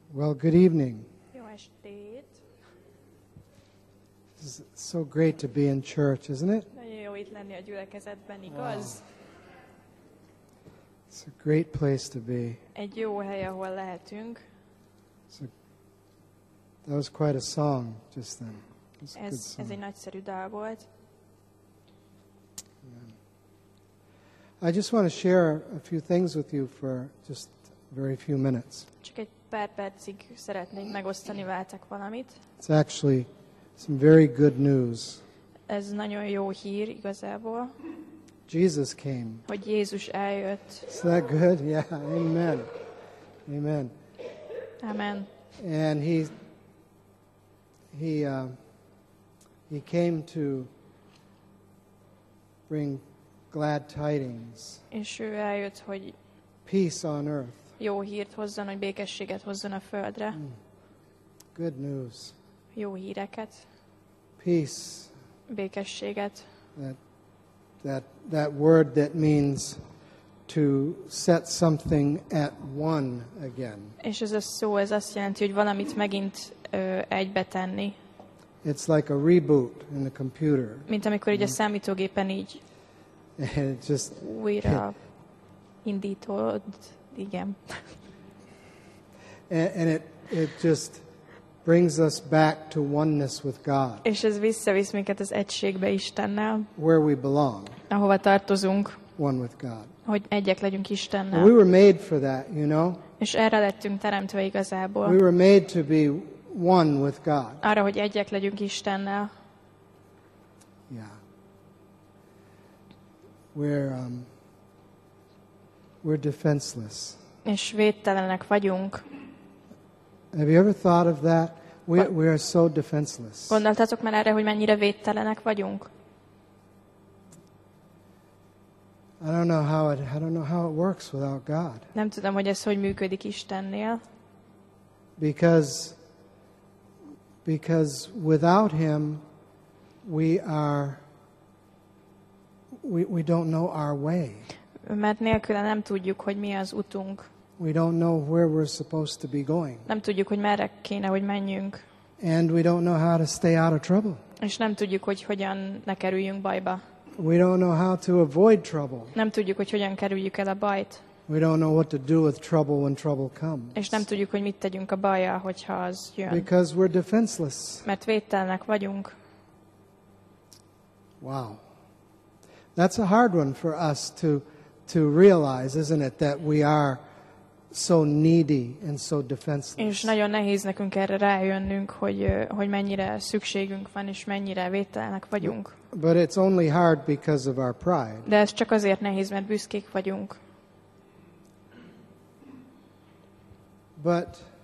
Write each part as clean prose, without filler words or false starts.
Well, good evening. Jó estét! It's so great to be in church, isn't it? Nagyon jó itt lenni a gyülekezetben, igaz? It's a great place to be. Egy jó hely, ahol lehetünk. That was quite a song just then. It was a good Ez song. egy nagyszerű dal volt. I just want to share a few things with you for just very few minutes. Csak egy pár percig szeretnék megosztani veletek valamit. It's actually some very good news. Ez nagyon jó hír igazából, Jesus came. hogy Jézus eljött. Is that good? Yeah, amen. Amen. Amen. And he came to bring glad tidings, És ő eljött, hogy peace on earth. jó hírt hozzon, hogy békességet hozzon a földre. Good news. Jó híreket, Peace. békességet. That word that means to set something at one again. És ez a szó, ez azt jelenti, hogy valamit megint egybe tenni. It's like a reboot in the computer. Mint amikor így a számítógépen így And it just újra indítod, igen. and it just brings us back to oneness with God, És ez visszavisz minket az egységbe Istennel, where we belong, ahova tartozunk, one with God. hogy egyek legyünk And we Istennel. were made for that, you know. És erre lettünk teremtve We igazából. were made to be one with God. Arra, hogy egyek legyünk Istennel. Yeah. We're defenseless. És védtelenek vagyunk. Have you ever thought of that? We are so defenseless. Gondoltatok már erre, hogy mennyire védtelenek vagyunk? I don't know how it works without God. Nem tudom, hogy ez hogy működik Istennél. Because without him we don't know our way. Mert nélküle nem tudjuk, hogy mi az utunk. We don't know where we're supposed to be going. Nem tudjuk, hogy merre kéne, hogy menjünk. And we don't know how to stay out of trouble. És nem tudjuk, hogy hogyan ne kerüljünk bajba. We don't know how to avoid trouble. Nem tudjuk, hogy hogyan kerüljük el a bajt. We don't know what to do with trouble when trouble comes. És nem tudjuk, hogy mit tegyünk a bajjal, hogyha az jön. Because we're defenseless. Mert védtelenek vagyunk. Wow. That's a hard one for us to realize, isn't it, that we are so needy and so defenseless. És nagyon nehéz nekünk erre rájönnünk, hogy mennyire szükségünk van, és mennyire védtelenek vagyunk. But it's only hard because of our pride. De ez csak azért nehéz, mert büszkék vagyunk. But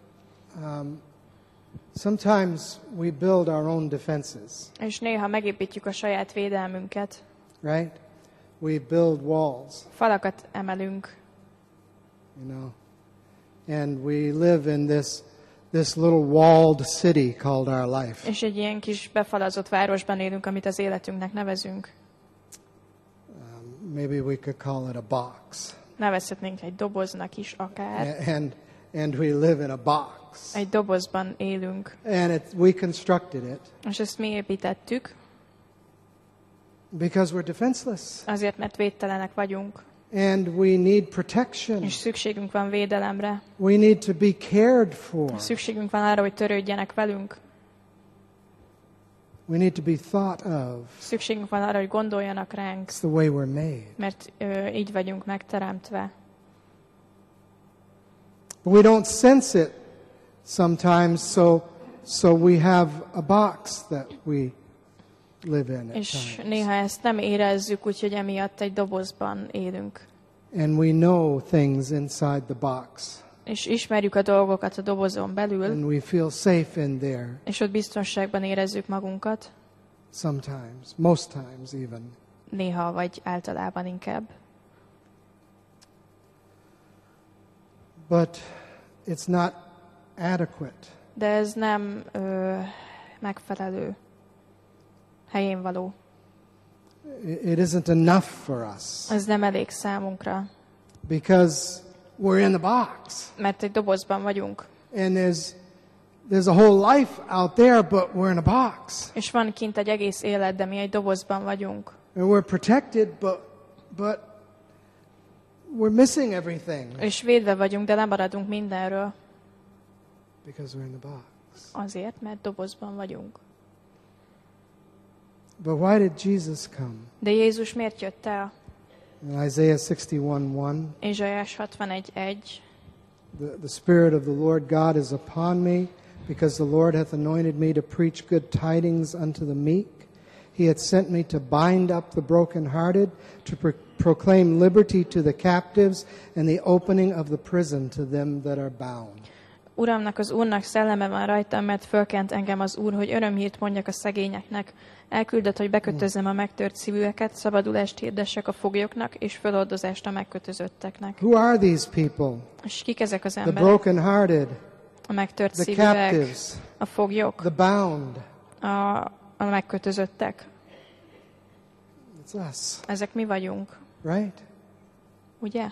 sometimes we build our own defenses, És néha megépítjük a saját védelmünket. right? We build walls, Falakat emelünk. you know. And we live in this little walled city called our life. És egy ilyen kis befalazott városban élünk, amit az életünknek nevezünk. Maybe we could call it a box. Nevezhetnénk egy doboznak is akár. And we live in a box. Egy dobozban élünk. And we constructed it És ezt mi építettük, because we're defenseless. azért, mert védtelenek vagyunk. And we need protection. És szükségünk van védelemre. We need to be cared for. Szükségünk van arra, hogy törődjenek velünk. We need to be thought of. Szükségünk van arra, hogy gondoljanak ránk, It's the way we're made. mert így vagyunk megteremtve. We don't sense it sometimes, so we have a box that we live in at És times. néha ezt nem érezzük, úgyhogy emiatt egy dobozban élünk. And we know things inside the box. És ismerjük a dolgokat a dobozon belül, And we feel safe in there és ott biztonságban érezzük magunkat, sometimes, most times even. néha vagy általában inkább. But it's not adequate. De ez nem megfelelő, helyén való. It isn't enough for us Ez nem elég számunkra, because we're in the box. mert egy dobozban vagyunk. And there's a whole life out there, but we're in a box. És van kint egy egész élet, de mi egy dobozban vagyunk. And we're protected, but we're missing everything. És védve vagyunk, de lemaradunk mindenről. Because we're in the box. Azért, mert dobozban vagyunk. But why did Jesus come? De Jézus miért jött el? In Isaiah 61:1, Ézsaiás 61:1. the Spirit of the Lord God is upon me, because the Lord hath anointed me to preach good tidings unto the meek. He hath sent me to bind up the brokenhearted, to proclaim liberty to the captives, and the opening of the prison to them that are bound. Uramnak, az Úrnak szelleme van rajtam, mert fölkent engem az Úr, hogy örömhírt mondjak a szegényeknek. Elküldött, hogy bekötözzem a megtört szívűeket, szabadulást hirdessek a foglyoknak, és föloldozást a megkötözöttek. Who are these people? És kik ezek az The emberek? brokenhearted, A megtört the szívűek, captives, a foglyok, the bound. a megkötözöttek. It's us, Ezek mi vagyunk, right? ugye?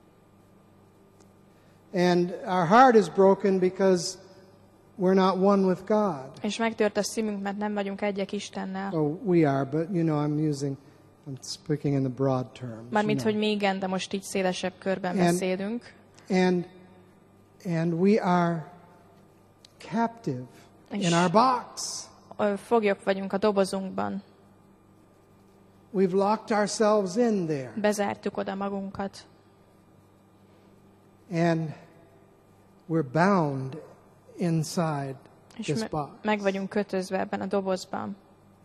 And our heart is broken because we're not one with God. És megtört a szívünk, mert nem vagyunk egyek Istennel. Oh, we are, but I'm speaking in the broad terms. Mármint, hogy mi igen, de most így szélesebb körben beszélünk. And we are captive in our box. Foglyok vagyunk a dobozunkban. We've locked ourselves in there. Bezártuk oda magunkat. And we're bound inside this box. Meg vagyunk kötözve ebben a dobozban.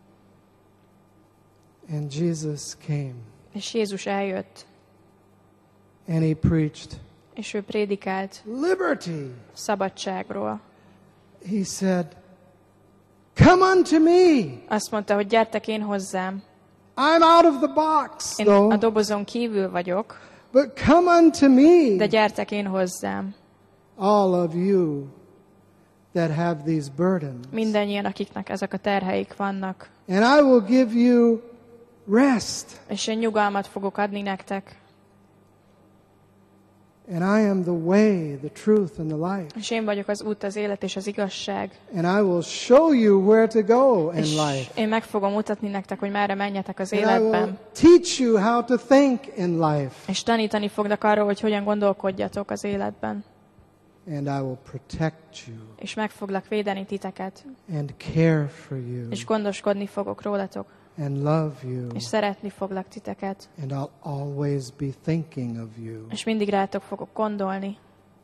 And Jesus came. És Jézus eljött. And he preached És ő prédikált liberty. Szabadságról. He said, "Come unto me." Azt mondta, hogy gyertek én hozzám. I'm out of the box, Én a dobozon kívül vagyok. But come unto me. De gyertek én hozzám. All of you that have these burdens. Mindannyian, akiknek ezek a terheik vannak. And I will give you rest. És én nyugalmat fogok adni nektek. And I am the way, the truth and the life. És én vagyok az út, az élet és az igazság. And I will show you where to go in És life. én meg fogom mutatni nektek, hogy merre menjetek az And I will életben. teach you how to think in life. És tanítani fognak arról, hogy hogyan gondolkodjatok az életben. And I will protect you És meg foglak védeni titeket. and care for you És gondoskodni fogok rólatok. and love you. És szeretni foglak titeket. And I'll always be thinking of you. És mindig rátok fogok gondolni.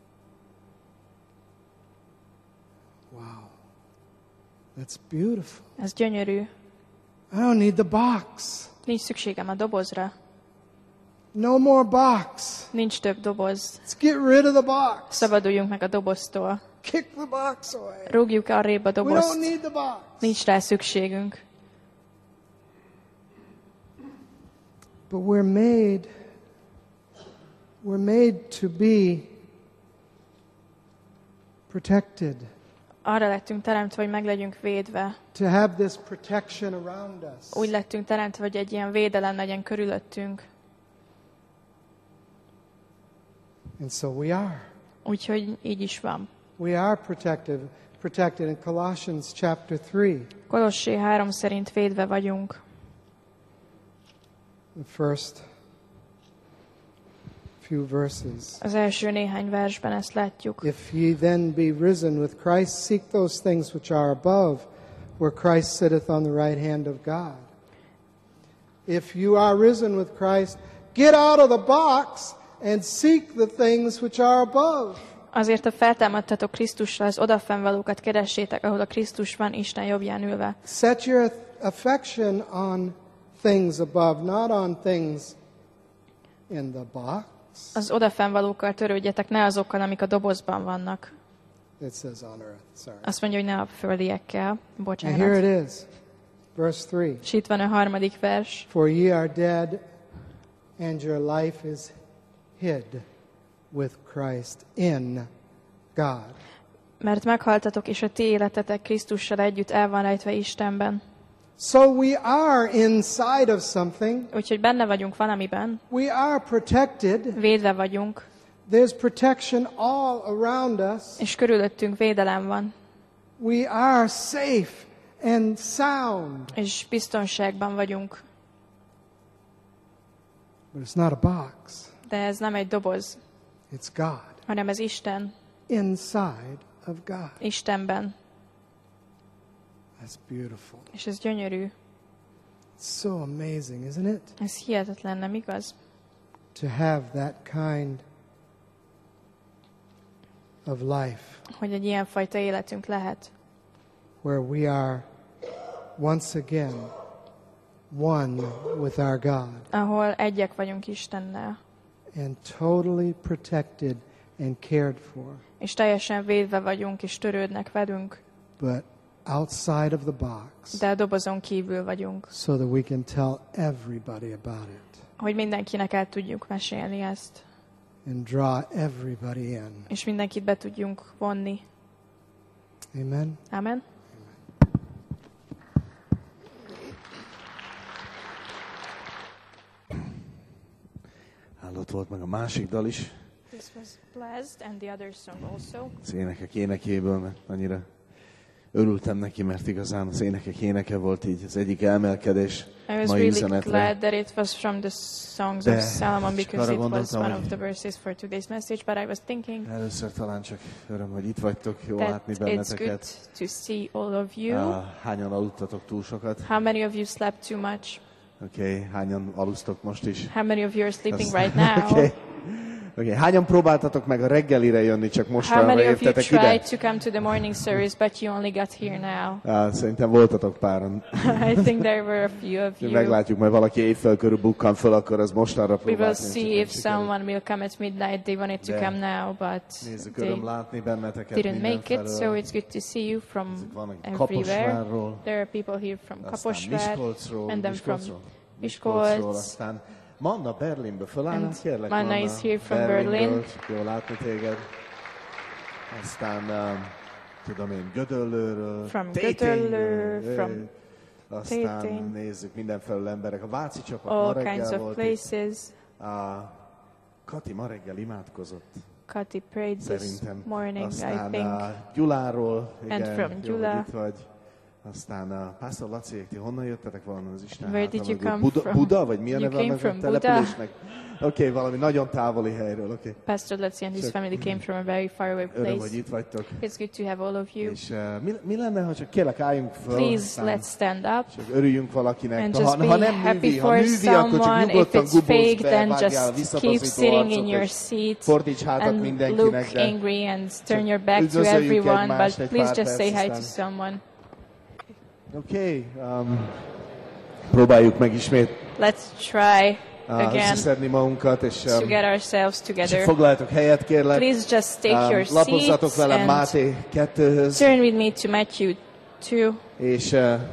Wow. That's beautiful. Ez gyönyörű. I don't need the box. Nincs szükségem a dobozra. No more box. Nincs több doboz. Let's get rid of the box. Szabaduljunk meg a doboztól. Kick the box away. Rúgjuk arrébb a We don't dobozt. need the box. Nincs rá szükségünk. But we're made to be protected. Arra lettünk teremtve, hogy meg legyünk védve. To have this protection around us. Úgy lettünk teremtve, hogy egy ilyen védelem legyen körülöttünk. And so we are. Úgyhogy így is van. We are protected in Colossians chapter 3. Kolossé 3 szerint védve vagyunk. The first few verses. Az első néhány versben ezt látjuk. If ye then be risen with Christ, seek those things which are above, where Christ sitteth on the right hand of God. If you are risen with Christ, get out of the box and seek the things which are above. Azért, ha feltámadtatok Krisztussal, az odafennvalókat keressétek, ahol a Krisztus van, Isten jobbján ülve. Set your affection on things above, not on things in the box. Az odafennvalókkal törődjetek, ne azokkal, amik a dobozban vannak. It says on earth, sorry. Azt mondja, hogy ne a földiekkel. And here Bocsánat. it is, verse 3. És itt van a harmadik vers. For ye are dead, and your life is hid with Christ in God. Mert meghaltatok, és a ti életetek Krisztussal együtt el van rejtve Istenben. So we are inside of something. Úgyhogy benne vagyunk valamiben, We are protected, védve vagyunk, There's protection all around us. És körülöttünk védelem van. We are safe and sound. És biztonságban vagyunk. But it's not a box. De ez nem egy doboz, It's God. hanem ez Isten. Inside of God. Istenben. That's beautiful. És ez gyönyörű. It's so amazing, isn't it? Ez hihetetlen, nem igaz? To have that kind of life Hogy egy ilyen fajta életünk lehet. where we are once again one with our God Ahol egyek vagyunk Istennel. and totally protected and cared for. És teljesen védve vagyunk, és törődnek velünk. But outside of the box De a dobozon kívül vagyunk. so that we can tell everybody about it Hogy mindenkinek el tudjuk mesélni ezt. and draw everybody in. És mindenkit be tudjunk vonni. Amen? Amen. Hallott volt meg a másik dal is, This was blessed and the other song also. az énekek énekéből, mert annyira örültem neki, mert igazán az énekek éneke volt így az egyik elmelkedés I was mai really üzenetre. glad that it was from the songs De of Solomon csak because arra it was gondoltam, one hogy- of the verses for today's message, but I was thinking Először talán csak öröm, hogy itt vagytok, jó that látni it's good benneteket. to see all of you. Hányan aludtatok túl sokat? How many of you slept too much? Oké, hányan alusztok most is? How many of you are sleeping Azt- right now? Oké, hányan próbáltatok meg a reggelire jönni, csak How mostanra many of you értetek ide? tried to come to the morning service, but you only got here now? Szerintem voltatok páran. I think there were a few of you. Meglátjuk, majd valaki éjfél körül bukkan föl, akkor az mostanra We will próbálni. see if someone will come at midnight. They wanted to De come now, but Nézzük, they öröm látni benneteket didn't make it, so mindenfelől. it's good to see you from Van, aki everywhere. Kaposvárról, There are people here from aztán Kaposvár, Miskolcról, and then from Miskolcról, Miskolc. aztán Manna Berlinből fölállnál, And kérlek, Manna is here from Berlinből, Berlin. jó látni téged. Aztán, tudom én, Gödöllőről, From Tétényről, Gödöllő, from aztán Tétény. nézzük mindenfelől emberek. A Váci csapat ma all reggel kinds of volt itt. places. Kati ma reggel imádkozott, Kati prayed this szerintem. morning, I Aztán think. Gyuláról, igen, from jó, Gyula. hogy itt vagy. Aztán Pásztor Laciék, ti honnan jöttetek valami az Isten Where háta did you mögött? come from? Buda, vagy mi a You neve came annak a from Buda? településnek? Oké, valami nagyon távoli helyről, oké. Pastor Letzi and his Csak- family came from a very faraway Öröm, hogy place. itt vagytok. It's good to have all of you. És mi lenne, ha csak kérlek, álljunk föl, Please, aztán let's stand up csak örüljünk valakinek. and Ha just be nem happy művi, ha for művi, akkor csak someone. If nyugodtan it's gubolsz fake, be, then vágjál just keep visszataszító sitting in arcot, your és seat fordíts hátat and mindenkinek, look de angry and turn your back to üdvözöljük everyone, egymást but egy please pár just say perc, hi to aztán- someone. Oké, próbáljuk meg ismét Let's try again összeszedni magunkat, és to get ourselves csak together. foglaljatok helyet, kérlek. Please just take your Lapozzatok seats velem and Máté 2-höz, turn with me to Matthew 2. és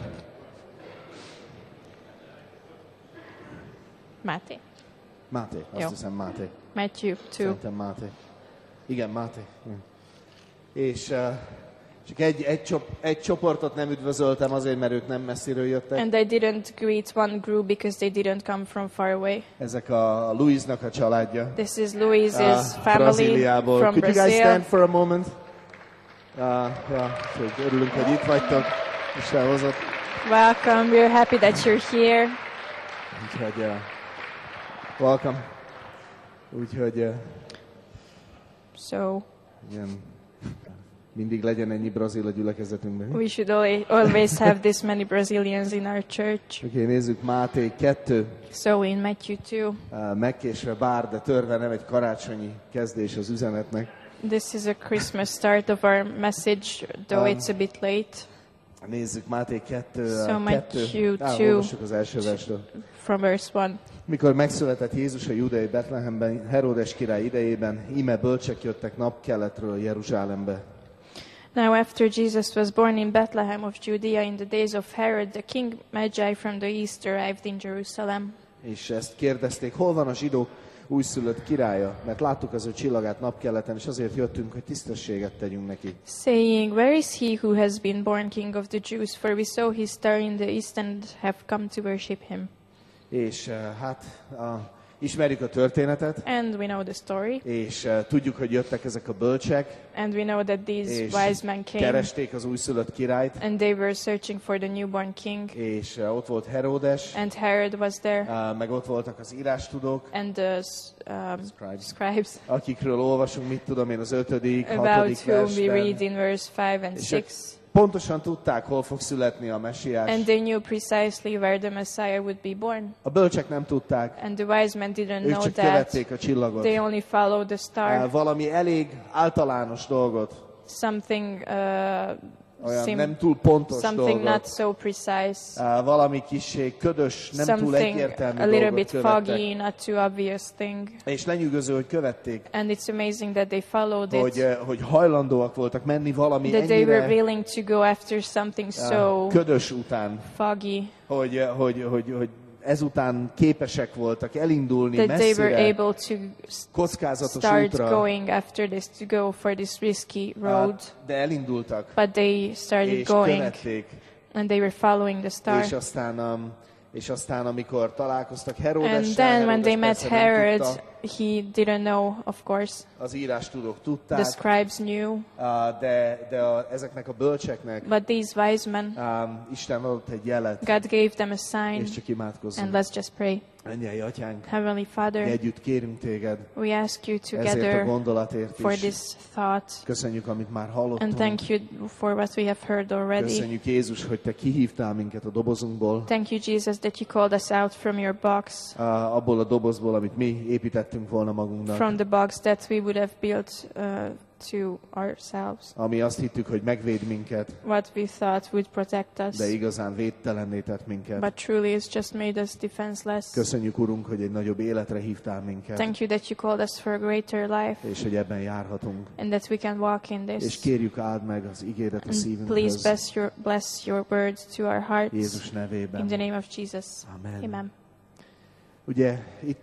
Máté. Máté, azt Jó. hiszem Máté. Matthew 2. Szerintem Máté. Igen, Máté. És csak egy csoportot nem üdvözöltem azért, mert ők nem messziről jöttek. And I didn't greet one group because they didn't come from far away. Ezek a Louisnak a családja. This is Louise's family Brazíliából. from Could you guys stand Brazil. for a moment? Úgyhogy örülünk, hogy itt vagytok. Isten hozott. Welcome. We're happy that you're here. Úgyhogy welcome. Úgyhogy So igen, mindig legyen ennyi brazil a gyülekezetünkben. we should always have this many Brazilians in our church. Oké, nézzük Máté 2. So in Matthew 2, Megkésve bár, de törve nem egy karácsonyi kezdés az üzenetnek. this is a Christmas start of our message, though it's a bit late. Nézzük Máté 2. So Matthew 2. Olvassuk az első versről. From verse 1. Mikor megszületett Jézus a judei Betlehemben, Heródes király idejében, íme bölcsek jöttek napkeletről Jeruzsálembe. Now after Jesus was born in Bethlehem of Judea in the days of Herod, the king Magi from the east arrived in Jerusalem. És ezt kérdezték, hol van a zsidók újszülött királya? Mert láttuk az ő csillagát napkeleten, és azért jöttünk, hogy tisztességet tegyünk neki. Saying, where is he who has been born king of the Jews? For we saw his star in the east and have come to worship him. És Ismerjük a történetet, And we know the story. és tudjuk, hogy jöttek ezek a bölcsek, And we know that these és wise men came. keresték az újszülött királyt, And they were searching for the newborn king. és ott volt Heródes, And Herod was there. meg ott voltak az írástudók, And the scribes. akikről olvasunk, mit tudom én, az 5., 6. About whom we read versben. in verse 5 and És 6. pontosan tudták, hol fog születni a messiás. And they knew precisely where the Messiah would be born. A bölcsek nem tudták, And the wise men didn't ők know csak that. követték a csillagot. They only followed the star. Valami elég általános dolgot, Something olyan nem túl pontos something not dolgot, so precise. valami kissé ködös, nem túl Something egyértelmű a little dolgot bit követtek. foggy, not too obvious thing. És lenyűgöző, hogy követték, And it's amazing that they followed it. hogy hajlandóak voltak menni valami That they were ennyire willing to go after something so ködös után, foggy. hogy ezután képesek voltak elindulni That they were messzire, able to kockázatos start útra, going after this, to go for this risky road. de elindultak, But they started és going, követték, and they were following the star. és aztán amikor találkoztak And Heródessel, then when they met Heródes persze nem Herod, tudta, he didn't know, of course. az írástudók The tudták, scribes knew, de ezeknek a bölcseknek but these wise men, Isten adott egy jelet, God gave them a és sign. csak imádkozzunk. And let's just pray. Mennyei Atyánk, Heavenly mi Father, együtt kérünk Téged we ask you ezért a together gondolatért for is. this thought. Köszönjük, amit már And hallottunk. thank you for what we have heard already. Köszönjük, Jézus, hogy Te kihívtál minket a dobozunkból, Thank you, Jesus, that you called us out from your box, abból a dobozból, amit mi építettünk volna magunknak. from the box that we would have built to ourselves. Ami azt hittük, hogy megvéd minket, What we thought would protect us, de igazán védtelenné tett minket. but truly it's just made us defenseless. Köszönjük, Urunk, hogy egy nagyobb életre hívtál minket, Thank you that you called us for a greater life, és hogy ebben járhatunk. and that we can walk in És this. kérjük, áld meg az igédet a And please szívünkhöz. bless your words to our hearts. Jézus nevében. In the name of Jesus. Amen. Amen. Ugye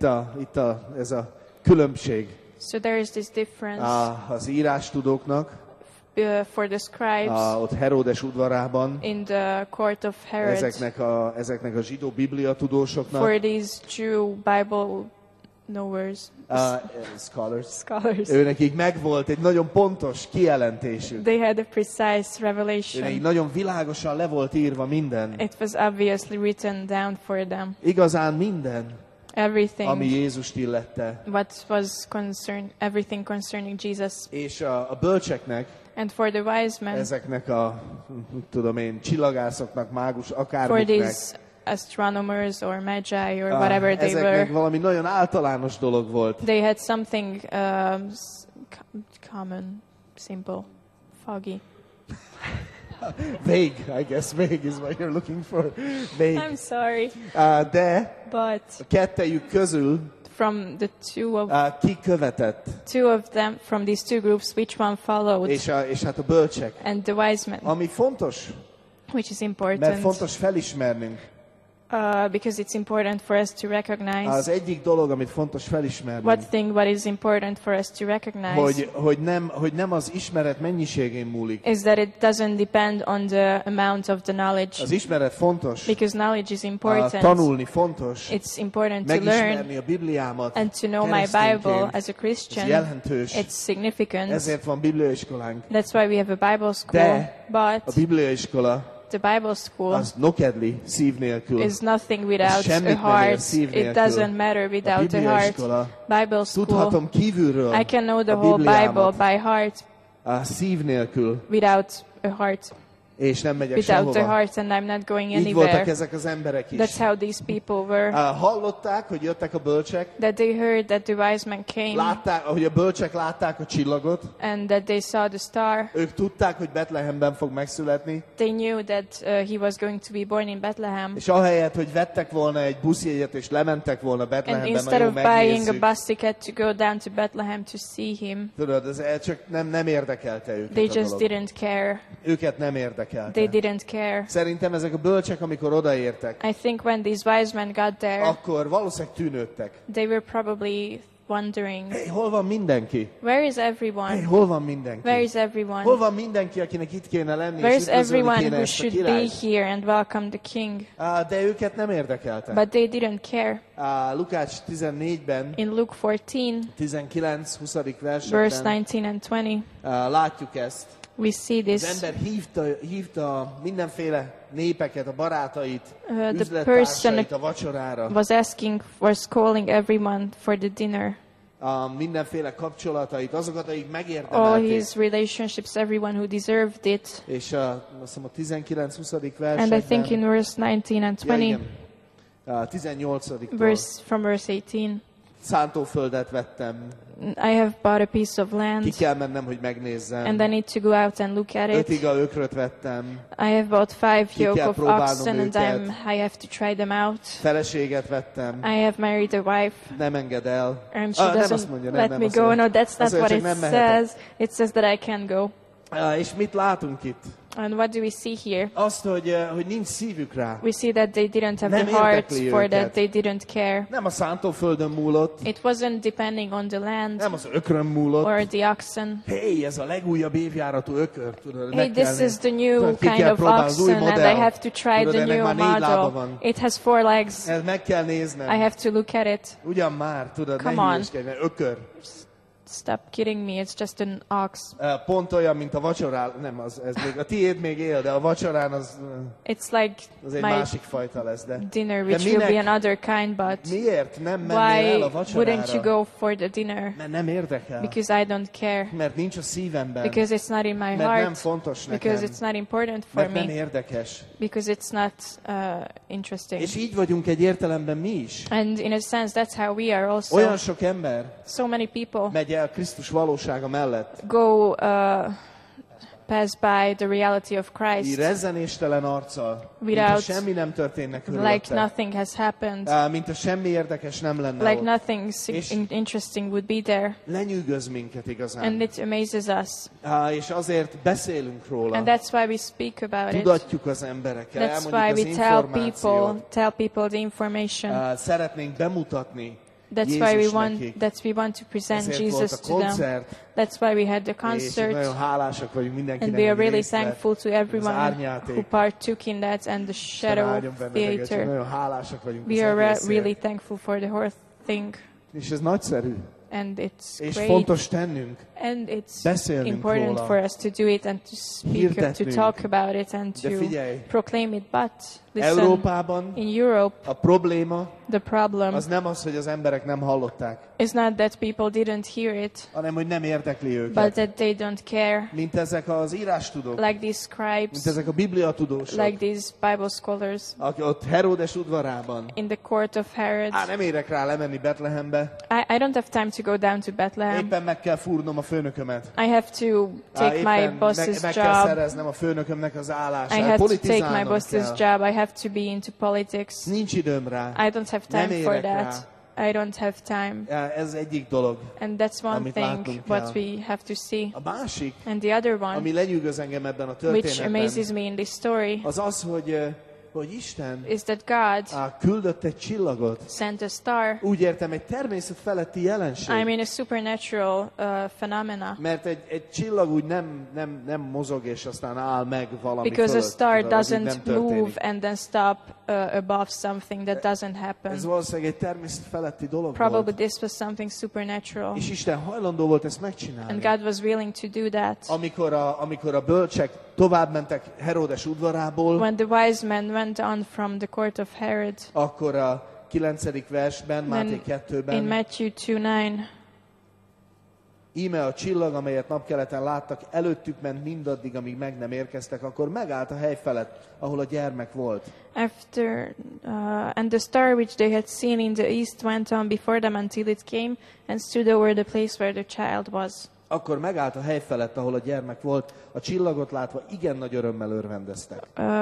ez a különbség So there is this difference az írástudóknak, for the scribes ott Heródes udvarában, in the court of Herod, ezeknek a zsidó bibliatudósoknak, for these Jew Bible knowers, scholars. Őnekik megvolt egy nagyon pontos kijelentésük. They had a precise Őnekik revelation. nagyon világosan le volt írva minden. It was obviously written down for them. Igazán minden, ami Everything, Jézust illette. what was everything concerning Jesus. És a bölcseknek, And for the wise men, ezeknek a, tudom én, csillagászoknak, mágus, for akármiknek, these astronomers or magi or whatever they ezeknek were, valami nagyon általános dolog volt. they had something common, simple, foggy. Vague, I guess. Vague is what you're looking for. Vague. I'm sorry, De but a kettejük közül from the ki követett, two of them, from these two groups, which one followed? és hát a bölcsek. And the wise men, Ami fontos, which is mert important, fontos felismernünk. because it's important for us to recognize. Az egyik dolog, amit fontos felismernünk, What is important for us to recognize hogy nem az ismeret mennyiségén múlik. is that it doesn't depend on the amount of the knowledge, Az ismeret fontos, because knowledge is important. tanulni fontos, It's important to learn megismerni a Bibliámat, and to know my Bible keresztényként. as a Ez Christian. jelentős. It's significant. Ezért van bibliaiskolánk. That's why we have a Bible school. De a But bibliaiskola the Bible school az nokedli szív nélkül. is nothing without semmit a nem ér heart. szív It nélkül. doesn't matter A without a heart. bibliaiskola, Bible school, tudhatom kívülről I can know the a whole Bible Bibliámat by heart a szív nélkül, without a heart. és nem megyek Without a sehova. heart, and I'm not going Így voltak anywhere. ezek az emberek is. That's how these people were. Hallották, hogy jöttek a bölcsek, That they heard that the wise men came, látták, ahogy a bölcsek látták a csillagot, and that they saw the star. ők tudták, hogy Betlehemben fog megszületni, They knew that he was going to be born in Bethlehem. és ahelyett, hogy vettek volna egy buszjegyet, és lementek volna And Betlehembe, instead nagyon of buying a megnézzük. bus ticket to go down to Bethlehem to see him, Tudod, ez csak nem érdekelte őket they a just dolog. didn't care. Őket nem érdekelte. They didn't care. Szerintem ezek a bölcsek, amikor odaértek, I think when these wise men got there, akkor valószínűleg tűnődtek. they were probably wondering, Hey, hol van mindenki? where is Hey, everyone? hol van mindenki? Where is Hol everyone? van mindenki, akinek itt kéne lenni, Where és is üdvözölni everyone kéne who ezt a should be királyt? here and welcome the king? De őket nem érdekelte. But they didn't care. Lukács 14-ben, In Luke 14, 19-20. verse versekben 19 and 20, látjuk ezt. we see Az this. ember hívta mindenféle népeket, a barátait, The üzlettársait person a vacsorára, was calling everyone for the dinner. mindenféle kapcsolatait, azokat, akik All megérdemelték. his relationships, everyone who deserved it. És azt hiszem a 19-20. And I think in versekben, verse 19 and 20, igen, 18-tól from verse 18, szántóföldet vettem, I have bought a piece of ki land kell mennem, hogy megnézzem. and I need to go out and look at 5 it. iga ökröt vettem, I have bought 5 Ki kell yoke of próbálnom oxen and őket. I have to try them out. feleséget vettem, I have married a wife nem enged el. and she Nem azt doesn't mondja, let nem me azt go. mondja. No, that's not Azt mondja, what csak it nem mehetek. says. It says that I can go. És mit látunk itt? And what do we see here? Azt, hogy nincs szívük rá. We see that they didn't have Nem the heart érdekli for őket. that. They didn't care. Nem a szántóföldön múlott, It wasn't depending on the land nem az ökrön múlott. or the oxen. Hey, ez a legújabb évjáratú ökör, tudod, Hey, meg kell this is the new tudod, ki kind kell of próbálni, az új oxen and I modell. have to try Tudod, the ennek new már 4 lába model. van. It has 4 legs. Ez meg kell néznem. I have to look at it. Ugyan már, tudod, Come ne on. hülyeskedj, mert ökör. Stop kidding me. It's just an ox. Pont olyan, mint a vacsorán, nem, ez még, a tiéd még él, de a vacsorán az It's like egy my másik fajta lesz, de dinner, which will minek? be another kind, but miért nem mennél el why a vacsorára? wouldn't you go for the dinner? Mert nem érdekel. Because I don't care. Mert nincs a szívemben. Because it's not in my Mert nem heart. fontos Because nekem. it's not important for Mert nem me. érdekes. Because it's not interesting. És így vagyunk egy értelemben mi is. And in a sense, that's how we are also. Olyan sok ember So many people megy el Krisztus valósága mellett. go pass by the reality of Így Christ rezzenéstelen arccal, mintha Without- semmi nem történne like körülötte. nothing has happened, Mintha semmi érdekes nem lenne like ott. nothing És- interesting would be there. Lenyűgöz minket igazán. And it amazes us. És azért beszélünk róla. And that's why we speak about it. Tudatjuk az emberekkel, That's why elmondjuk we az információt. tell people the information. Szeretnénk bemutatni That's why Jézus nekik. we want to present Ezért volt Jesus a to them. koncert, That's why we had the és concert. nagyon hálásak vagyunk mindenkinek, And we are aki really részt vett. thankful to Az everyone árnyáték. who partook in that and the Isten Shadow áldjon benneteket, csak Theater. nagyon hálásak vagyunk We az are egészért. really thankful for the whole thing. És ez nagyszerű, And it's és great. fontos tennünk. And it's Beszélnünk important róla. for us to do it and to speak, to Hirdetnünk. talk about it and De to figyelj, proclaim it. But listen, Európában in Europe, a probléma the problem az nem az, hogy az emberek nem hallották, is not that people didn't hear it, hanem hogy nem érdekli but őket. that they don't care. Mint ezek az írástudók, Like these scribes, mint ezek a bibliatudósok, like these Bible scholars aki ott Heródes udvarában. in the court of Herod. Nem érek rá lemenni Betlehembe, I don't have time to go down to Bethlehem. éppen meg kell fúrnom a főnökömet. I have to take my Éppen boss's meg kell job. szereznem a főnökömnek az I állását. have to take my Politizálnom boss's kell. job. I have to be into politics. Nincs időm rá. I don't have Nem time for érek rá. that. I don't have time. Ez egyik dolog. And that's one Amit thing látnunk what kell. we have to see. A másik, And the other one, ami lenyűgöz engem ebben a which amazes történetben, me in this story, az az, hogy Isten is that God küldött egy csillagot. sent a star. Úgy értem, egy természet feletti jelenség. I mean a supernatural phenomena. Mert egy csillag úgy nem mozog, és aztán áll meg valami Because a fölött. star tudod, az így nem doesn't történik. move and then stop above something. That doesn't Ez happen. valószínűleg egy természet feletti dolog Probably volt. this was something supernatural. És Isten hajlandó volt ezt And megcsinálni. God was willing to do that. Amikor a bölcsek tovább mentek Heródes udvarából, When the wise men went on from the court of Herod, akkor a 9. versben, Máté in 2-ben, Matthew 2:9, íme a csillag, amelyet napkeleten láttak, előttük ment mindaddig, amíg meg nem érkeztek, akkor megállt a hely felett, ahol a gyermek volt. and the star which they had seen in the east went on before them until it came and stood over the place where the child was. Akkor megállt a hely felett, ahol a gyermek volt, a csillagot látva igen nagy örömmel örvendeztek.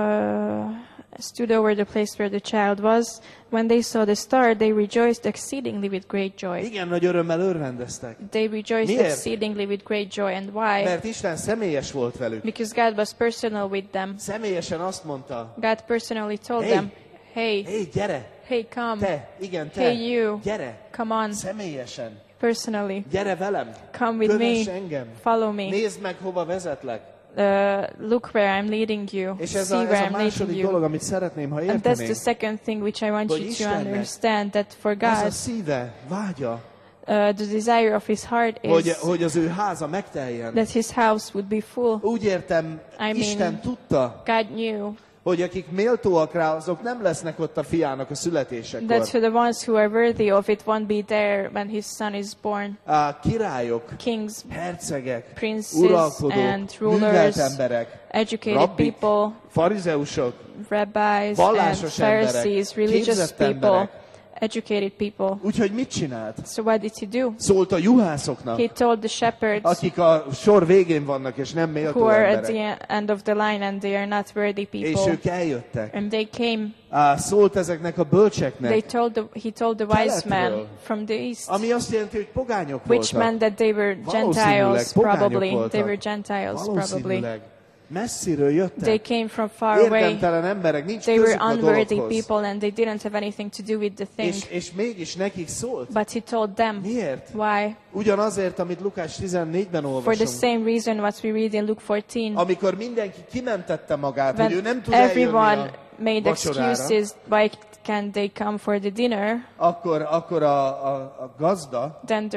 Stood over the place where the child was. When they saw the star, they rejoiced exceedingly with great joy. Igen nagy örömmel örvendeztek. They rejoiced Miért? exceedingly with great joy. And why? Mert Isten személyes volt velük. Because God was personal with them. Személyesen azt mondta, God personally told Hey. them, hey, hey, gyere, hey, come. te, igen, te, Hey, you. gyere, Come on. személyesen. personally. Gyere velem, Come with kövess me, engem, follow me. nézd meg, hova vezetlek. Look where I'm leading you. És See ez a where I'm leading második you. dolog, amit szeretném, ha And that's the értenénk, second thing which I want hogy you to Istennek understand, that for az God, a szíve, vágya, the desire of his heart is hogy az ő háza megteljen. that his house would be full. Úgy értem, mean, Isten tudta, God knew hogy akik méltóak rá, azok nem lesznek ott a fiának a születésekor. that the ones who are worthy of it won't be there when his son is born. A királyok, Kings, hercegek, princes uralkodók, and művelt rulers, emberek, educated rabbik, people, farizeusok, rabbis and vallásos emberek, Pharisees, religious képzett people, emberek. educated people. Úgyhogy mit csinált? So what did he do? Szólt a juhászoknak, He told the shepherds akik a sor végén vannak, és nem who méltó are at emberek. the end of the line and they are not worthy És people. ők eljöttek. And they came, Szólt ezeknek a bölcseknek, he told the wise Keletről. men from the east, ami azt jelenti, hogy pogányok which voltak. meant that they were Valószínűleg Gentiles, pogányok probably. voltak. They were Gentiles, probably. Valószínűleg. Messziről They jöttek. came from far away. Értelmtelen emberek, nincs They were közük a unworthy dologhoz. people and they didn't have anything to do with the thing. És mégis nekik szólt. But he told them. Miért? Why? Ugyanazért, amit Lukás 14-ben For the olvasunk. same reason what we read in Luke 14. Amikor mindenki kimentette magát, hogy ő When nem tud eljönni everyone a made vacsorára, excuses, why can they come for the dinner? akkor a gazda Then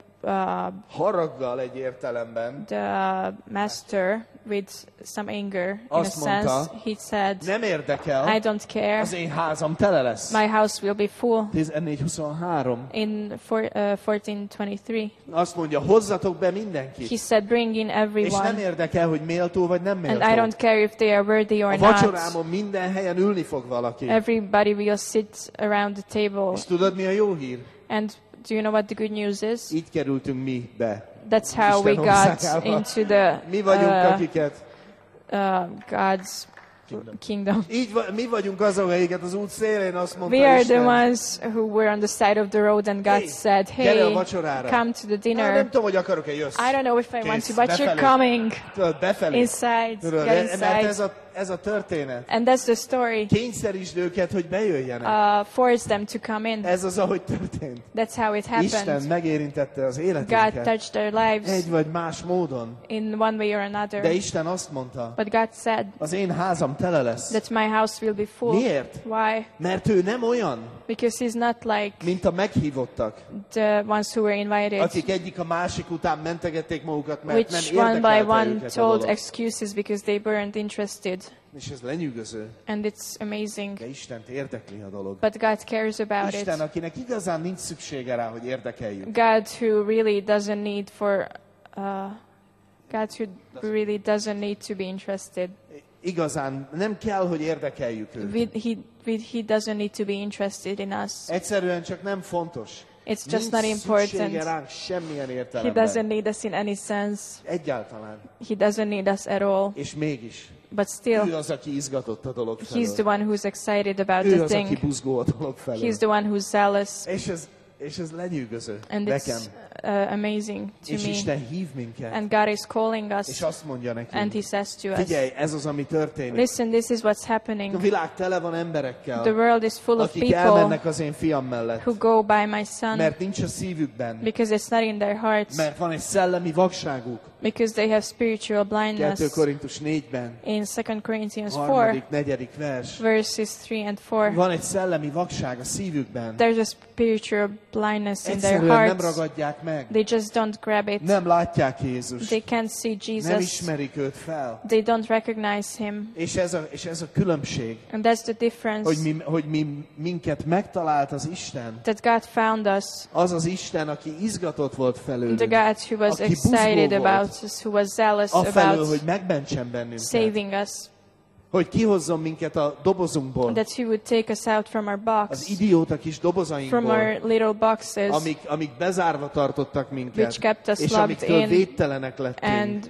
haraggal egy értelemben the master, with some anger, in a Azt mondta, sense, he said, nem érdekel, I don't care. az én házam tele lesz. My house will be full. 14:23. In 14:23, Azt mondja, hozzatok be mindenkit. he said, bring in És nem everyone. érdekel, hogy méltó vagy nem And méltó. I don't care if they are worthy or A not. vacsorámon minden helyen ülni fog valaki. Everybody will sit around the table. És tudod, mi a jó hír? And do you know what the good news is? Így kerültünk mi be. That's how we Isten got országába. into the Mi vagyunk, akiket... God's kingdom. Mi vagyunk azok, akiket az út szélén azt mondta We are Isten. the ones who were on the side of the road and God Hey, said, gyere a hey, vacsorára. come to the Nem dinner. tudom, hogy akarok-e jössz. I don't know if I want Kész, to, but you're befelé. coming Tudod, befelé. inside. Tudod, Get mert inside. ez a történet. And that's the story. Kényszerítsd őket, hogy bejöjjenek. Force them to come in. Ez az, ahogy történt. That's how it Isten happened. megérintette az God életünket. touched their lives Egy vagy más módon. in one way or De another. Isten azt mondta, But God said az én házam tele lesz. that my house will be full. Miért? Why? Mert ő nem olyan, Because he's not like mint a meghívottak, the ones who were invited, akik egyik a másik után mentegették magukat, mert nem which one by érdekelte one őket a told dolog. excuses because they weren't interested. És ez lenyűgöző. And it's amazing. De Istent érdekli a dolog. But God cares about Isten, it. akinek igazán nincs szüksége rá, hogy érdekeljünk. God who really doesn't need for, God who really doesn't need to be interested. Igazán nem kell, hogy érdekeljük őt. He doesn't need to be interested in us. Egyszerűen csak nem fontos. It's just Nincs not important. szüksége ránk semmilyen He értelemben. doesn't need us in any sense. Egyáltalán. He doesn't need us at all. És mégis. But still, Ő az, aki izgatott a dolog he's felől. the one who's excited about Ő the az, aki thing. buzgó a dolog felől. He's the one who's zealous. És ez lenyűgöző And nekem. it's amazing to És me. Isten hív minket. And God is calling És us. azt mondja And nekünk. he says to us, Figyelj, ez az, ami történik. listen, this is what's A happening. világ tele van The emberekkel, world is full of akik people elmennek az én fiam mellett. who go by my son Mert nincs a szívükben. because it's not in their hearts, Mert van egy szellemi vakságuk. because they have spiritual 2 blindness. Korintus 4-ben. In 2 Corinthians 4, 3.-4. vers. verses 3 and 4, Van egy szellemi vakság a szívükben. there's a spiritual blindness in their Egyszerűen nem hearts. ragadják meg. They just don't grab it. Nem látják Jézust. They can't see Nem Jesus. ismerik őt fel. They don't recognize him. És ez a különbség, And that's the difference. hogy minket megtalált az Isten. That God found us. Az az Isten, aki izgatott volt felőlünk. The God who was Aki buzgó excited volt. about us, who was zealous Afelől, about hogy megmentsen bennünket. saving us. Hogy kihozzon minket a dobozunkból. That he would take us out from our Az box, idióta kis from dobozainkból. our little boxes, Amik bezárva tartottak minket. which kept us És locked amiktől in, védtelenek lettünk. and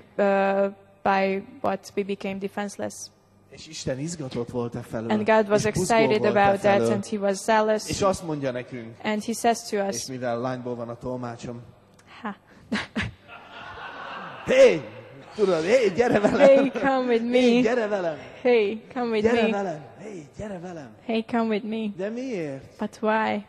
by what we became defenseless. És Isten izgatott volt e felől. And God was és buzgó excited volt e about that, felől. and he was zealous. És azt mondja nekünk, And he says to és us, mivel lányból van a tolmácsom, ha, hey, Tudod, hé, gyere velem! Hey, come with Hé, me. gyere velem! Hey, come with Gyere me. velem! Hé, gyere velem! Hey, come with me. De miért? But why?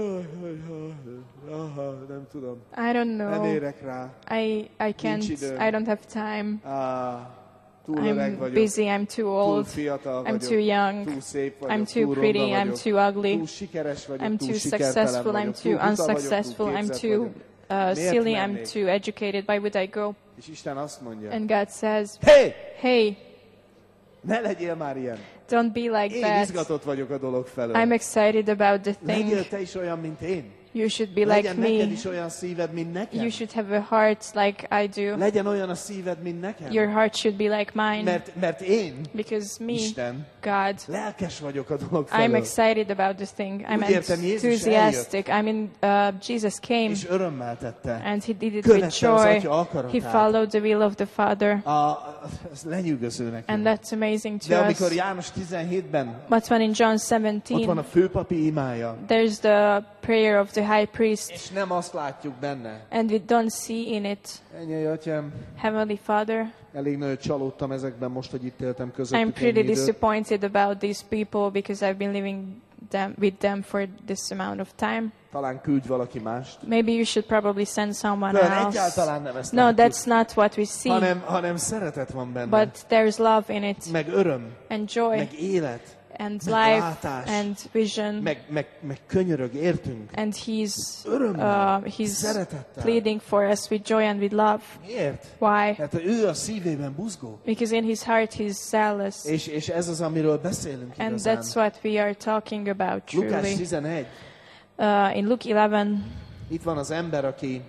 Nem tudom. I don't Nem know. érek rá. I can't. időm. I don't have time. Túl öreg I'm vagyok. busy. I'm too Túl old. fiatal I'm vagyok. too young. Túl szép vagyok. I'm too túl pretty. ronda I'm vagyok. too ugly. Túl sikeres vagyok. I'm túl too sikertelen successful. vagyok. I'm túl too buta vagyok, unsuccessful. túl I'm képzett too vagyok. Miért silly. I'm mennék? too educated. Why would I go? És Isten azt mondja, And God says, hé, hey, ne legyél már ilyen. don't be like Én that. izgatott vagyok a dolog felől. I'm excited about the Legyél thing. te is olyan, mint én. You should be like Legyen neked me. is olyan szíved, mint nekem. You should have a heart like I do. Legyen olyan a szíved, mint nekem. Your heart should be like mine. Mert én, Because me, Isten, God, lelkes vagyok a dolog I'm felől. excited about this thing. I'm Úgy értem, Jézus enthusiastic. Jesus came És örömmel tette. and he did it Követte with az joy. Atya akaratát. He followed the will of the Father. Ez lenyűgöző neki. And that's amazing De to amikor us. János 17-ben But when in John ott van 17, a főpapi imája, there's the prayer of the high priest, és nem azt látjuk benne. and we don't see in it, Ennyi, Atyám, Heavenly Father, elég nagyon csalódtam ezekben most, hogy itt éltem I'm közöttük pretty ennyi időt. disappointed about these people because I've been living with them for this amount of time. Talán küldj valaki mást. Maybe you should probably send someone De else. egyáltalán nem ezt No, látjuk, that's not what we see. hanem szeretet van benne. But there's love in it, Meg öröm, and joy, meg élet, and meg life, látás, and vision. meg könyörög, értünk. And he's Örömmel, szeretettel. pleading for us with joy and with love. Miért? Why? Mert ő a szívében buzgó. Because in his heart he's zealous. És ez az, amiről beszélünk And igazán. that's what we are talking about Lukás truly. 11. In Luke 11, Itt van az ember,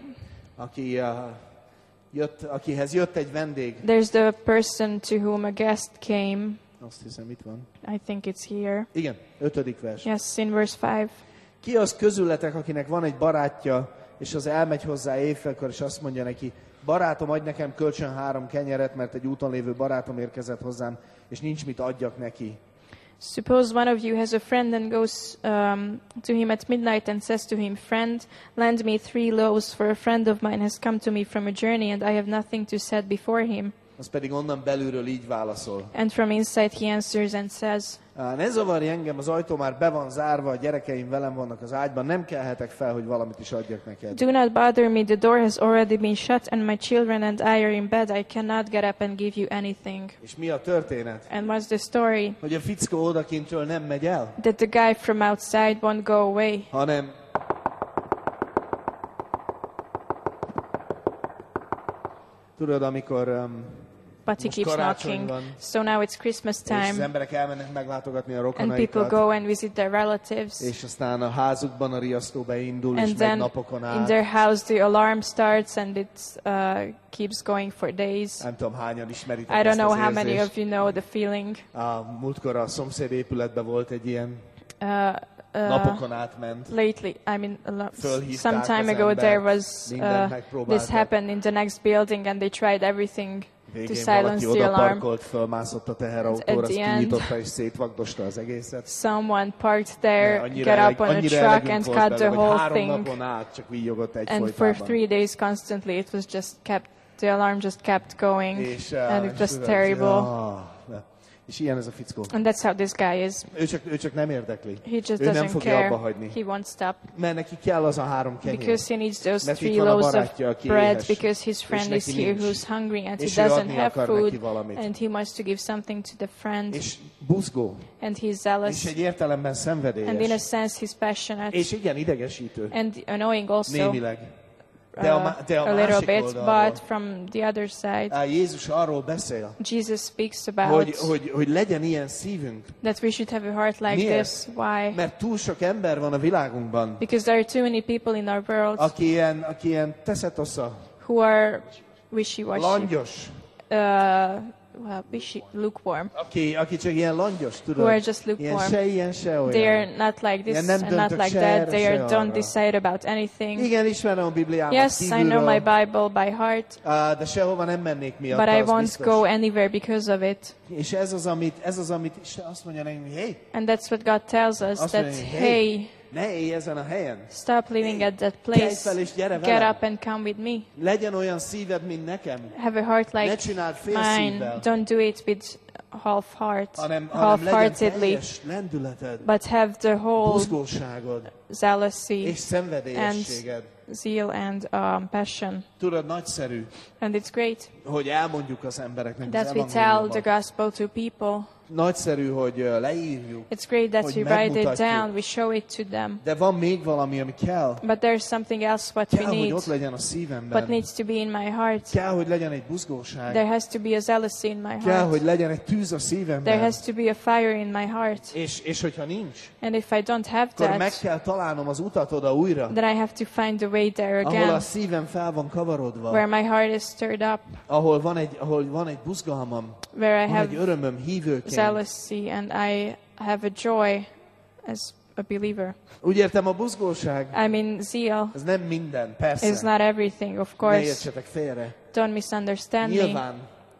akihez jött egy vendég. there's the person to whom a guest came. Azt hiszem, itt van. I think it's here. Igen, 5. vers. Yes, in verse 5. Ki az közületek, akinek van egy barátja, és az elmegy hozzá éjfélkor, és azt mondja neki, barátom, adj nekem kölcsön 3 kenyeret, mert egy úton lévő barátom érkezett hozzám, és nincs mit adjak neki. Suppose one of you has a friend and goes to him at midnight and says to him, "Friend, lend me 3 loaves, for a friend of mine has come to me from a journey, and I have nothing to set before him." Az pedig onnan belülről így válaszol. And from inside he answers and says, Ne zavarj engem, az ajtó már be van zárva, a gyerekeim velem vannak az ágyban, nem kelhetek fel, hogy valamit is adjak neked. "Do not bother me, the door has already been shut, and my children and I are in bed. I cannot get up and give you anything." És mi a történet? And what's the story? Hogy a fickó odakintről nem megy el, That the guy from outside won't go away, hanem tudod, amikor but he Most keeps karácsony knocking. van. So now it's Christmas és az time, emberek elmennek meglátogatni a and people rokonaikat, go and visit their relatives. és aztán a házukban a riasztó beindul, és And megy then napokon in át. their house the alarm starts and it keeps going for days. Nem tudom, hányan ismeritek I don't ezt know az how many érzést. of you know the feeling. Múltkor a szomszéd épületben volt egy ilyen, Uh, napokon át ment. lately, I mean, Fölhívták some time az ago embert, there was mindent megpróbáltak. this happened in the next building and they tried everything to Végén silence valaki the oda alarm. parkolt, fölmászott a teherautóra, At azt the end- kinyitotta és szétvagdosta az egészet. Someone parked there, Annyira got up on a annyira truck elegünk and volt cut the belőle, hogy whole 3 thing. napon át csak víjogott And for egyfolytában. 3 days constantly it was just kept, the alarm just kept going. És, And it és was tudod, terrible. és ilyen ez a fickó. And that's how this guy is. Ő csak nem érdekli. He just Ő nem doesn't fogja care. abba hagyni. He won't stop. Mert neki kell az a 3 kenyér. Because he needs those Mert 3 itt van a loaves of barátja, aki bread, éhes, because his friend és is neki here nincs. who's hungry and És he ő doesn't adni have akar neki food, valamit. and he wants to give something to the friend, És buzgó. and he's És zealous, egy értelemben and in a szenvedélyes. sense he's passionate, És igen, idegesítő. and annoying also, Némileg. De a a little másik bit, oldalról, but from the other side, Jézus arról beszél, Jesus speaks about hogy legyen ilyen szívünk. that we should have a heart like Miért? this. Why? Mert túl sok ember van a világunkban, Because there are too many people in our world aki ilyen teszetosza, who are wishy-washy, langyos, lukewarm, aki csak ilyen langyos, who tudod? are just lukewarm. Ilyen se olyan. They are not like this Ilyen nem and not döntök like se that. erre, They se don't arra. decide about anything. Igen, ismerem a Bibliámat Yes, I know my Bible by heart, de sehova nem mennék but miatta, I az won't biztos. go anywhere because of it. És ez az, amit Isten azt mondja nekünk, hey, And that's what God tells us, Azt that, mondja, hey, Ne élj ezen a helyen. Stop living at that Kelj place. fel és gyere Get velem. up and come with me. Legyen olyan szíved, mint nekem. Have a heart Ne like csináld fél mine. szívvel, Don't do it with half heart, hanem legyen half-heartedly, teljes lendületed, but have the whole buzgóságod zealousy és szenvedélyességed. zeal and passion. Tudod, nagyszerű, And it's great hogy elmondjuk az embereknek az that we tell the evangéliumot. gospel to people. Nagyszerű, hogy leírjuk, It's great that hogy we write it megmutatjuk. down, we show it to them. de van még valami, ami kell. But there's something else what we Kell, hogy need, ott legyen a what szívemben. needs to be in my heart. Kell, hogy legyen egy buzgóság. There has to be a zealousy in my Kell, hogy heart. legyen egy tűz a There szívemben. has to be a fire in my heart. És hogyha nincs, And if I don't have akkor meg that, kell találnom az utat oda újra, then I have to find the way there ahol a again, szívem fel van kavarodva, where my heart is stirred up, ahol van egy buzgalmam, where I van egy have örömöm hívőként. zealousy and I have a joy as a believer. Úgy értem, a buzgóság, I mean, zeal ez nem minden, is persze. not everything, of Ne course. értsetek félre. Don't misunderstand me. Nyilván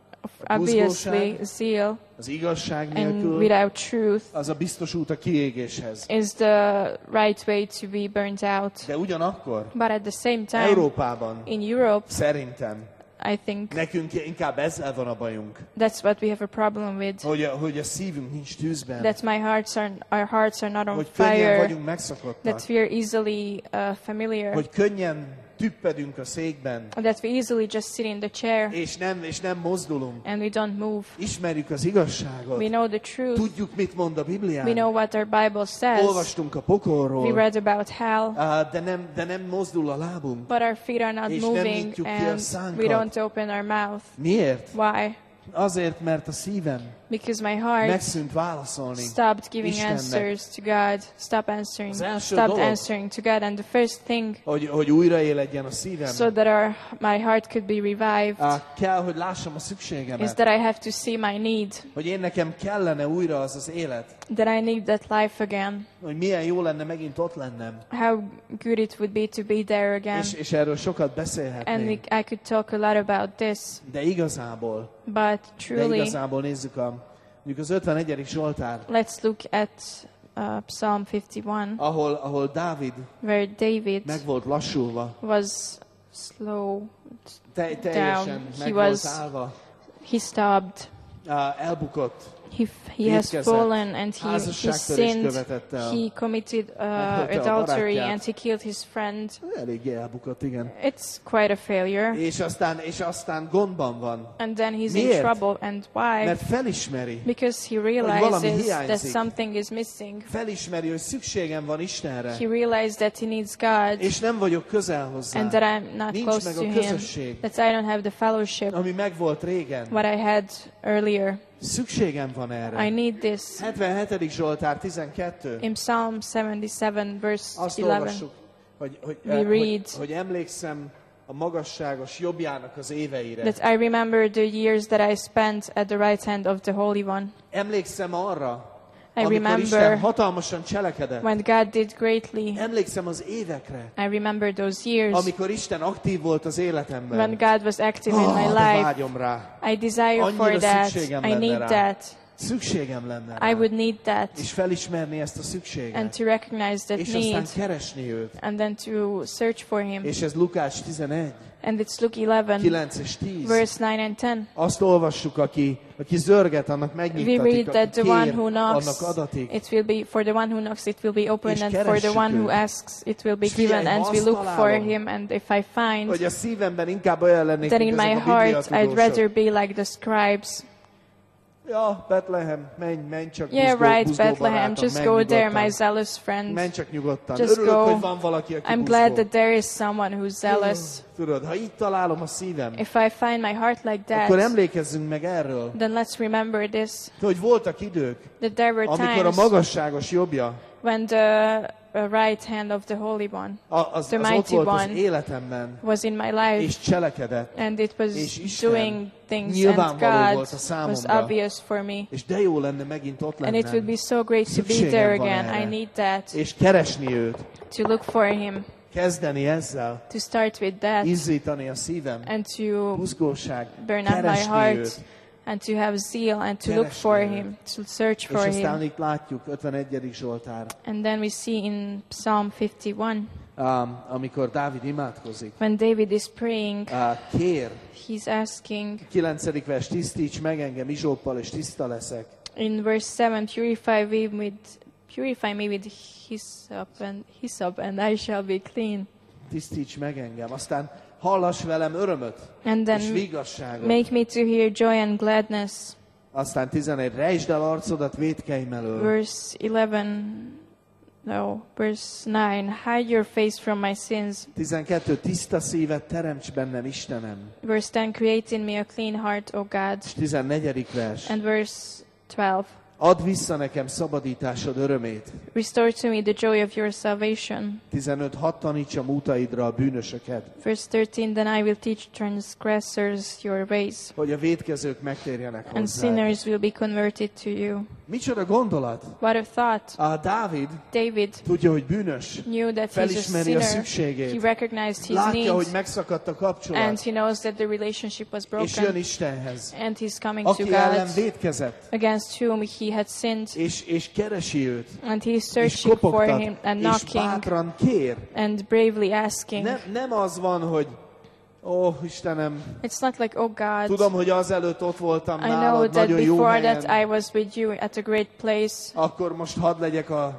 Obviously, zeal az igazság and nélkül without truth az a biztos út a kiégéshez. is the right way to be burnt out. De ugyanakkor But at the same time, Európában in Europe, szerintem I think nekünk inkább ezzel van a bajunk, that's what we have a problem with. hogy a szívünk nincs tűzben, That our hearts are not on hogy könnyen fire. vagyunk megszokottak, That we are easily familiar. hogy könnyen tüppedünk a székben, That we easily just sit in the chair és nem mozdulunk. and we don't move. Ismerjük az igazságot, We know the truth. tudjuk, mit mond a We Biblián, know what our Bible says. olvastunk a We pokolról, read about hell. de nem mozdul a lábunk. But our feet are not És nem moving nyitjuk ki a and szánkat. we don't open our mouth. Miért? Why? Azért, mert a szívem Because my heart megszűnt válaszolni. stopped giving Istennek. answers to God. Az első Stopped dolog, answering to God. And the first thing, hogy újraéledjen a szívem, so that my heart could be revived, kell, hogy lássam a is szükségemet. that I have to see my need. Hogy én nekem kellene újra az az élet. That I need that life again. Hogy milyen jó lenne megint ott lennem. How good it would be to be there again. És erről sokat And beszélhetnénk. I could talk a lot about this. De igazából But truly, nézzük mondjuk az 51. Zsoltár, let's look at Psalm 51, ahol Dávid where David meg volt lassulva. was slow. Teljesen He meg was- volt állva. He stopped. Elbukott. He has Vétkezett. fallen and he Házasságtörést sinned. követett el. He committed Megölte a adultery barátját. and he killed his friend. Eléggé elbukott, igen. It's quite a failure. És aztán gondban van. And then he's in Miért? trouble. And why? Mert felismeri. Because he valami realizes that hiányzik. something is missing. Felismeri, hogy szükségem van Istenre. He realized that he needs God És nem vagyok közel hozzá. and that I'm not Nincs close meg to a him. közösség, That I don't have the fellowship ami megvolt régen. what I had earlier. Szükségem van erre. I need this. 77. Zsoltár 12. In Psalm 77, verse Azt 11, olvassuk, We read- hogy emlékszem a magasságos jobbjának az éveire. that I remember the years that I spent at the right hand of the Holy One. Emlékszem arra, I amikor Isten remember hatalmasan cselekedett. when God did greatly. Emlékszem az évekre, I remember those years amikor Isten aktív volt az életemben. when God was active in my de life. vágyom rá. I desire Annyira for that. szükségem I lenne need rá. that. Szükségem lenne rá. I would need that. És felismerni ezt a And szükséget. to recognize that És aztán need. keresni őt. And then to search for Him. És ez Lukács 11, And it's Luke 11, 9 és 10. verse 9 and 10. Azt olvassuk, aki zörget, annak We megnyittatik, read that aki the one kér, who annak knocks, adatik. it will be for the one who knocks, it will be open, És and for the keressük one who őt. asks, it will be És figyelj, given. ha And we azt look for találom, Him, and if I find Hogy a szívemben inkább olyan lennék, that in mint my ezek a heart I'd bibliatudósok. rather be like the scribes. Ja, Betlehem, menj csak Yeah, buzgó, right, buzgó Bethlehem. barátom, Just menj go there, nyugodtan. my zealous friend. Menj csak nyugodtan. Just Örülök, go. hogy van valaki, aki I'm buzgó. glad that there is someone who's zealous. Tudod, ha így találom a szívem, If I find my heart like akkor that, emlékezzünk meg erről, then let's remember this, hogy voltak idők, that there were amikor a times magasságos jobbja when the right hand of the Holy One az The ott mighty volt az one életemben, was in my life, és cselekedett, and it was és Isten doing things, and nyilvánvaló God volt a was számomra. obvious for me. És de jó lenne megint ott And it would be lennem, so great to be Szükségem there van again. erre. I need that, és keresni őt, to look for Him, kezdeni ezzel, to start with that, izzítani a szívem, and to buzgóság, burn up my keresni heart, őt, and to have zeal and to look for him, to search for És aztán him. itt látjuk 51. Zsoltár, And then we see in Psalm 51, amikor Dávid imádkozik. when David is praying, Kér, he's asking 9. vers, tisztíts meg engem izsóppal, és tiszta leszek. in verse 7, purify me with hyssop, and I shall be clean. Tisztíts meg engem. Aztán hallass velem örömöt, And és then viggasságot. make me to hear joy and gladness. Aztán 11. Rejtsd el arcodat vétkeim elől. Verse 9, hide your face from my sins. 12. Tiszta szívet teremts bennem, Istenem. Verse 10, create in me a clean heart, O God. És 14. vers. And verse 12, Add vissza nekem szabadításod örömét. restore to me the joy of your salvation. 15. Hadd tanítsam útaidra a bűnösöket, Verse 13, then I will teach transgressors your ways, hogy a vétkezők megtérjenek and hozzá. sinners will be converted to you. Micsoda gondolat? What a thought! Dávid David tudja, hogy bűnös. knew that he's a Felismeri a sinner. szükségét. He recognized his Látja, hogy needs, megszakadt a and kapcsolat. he knows that the relationship was És jön broken, Istenhez, and he's coming to aki ellen God, vétkezett. against whom he had sinned, És keresi őt. and he's És searching for kopogtat. him and És knocking bátran kér. and bravely asking. Nem az van, hogy Istenem, It's not like, oh God, tudom, hogy azelőtt ott voltam I know nálad, that nagyon jó before helyen. that I was with you at a great place. Akkor most hadd legyek a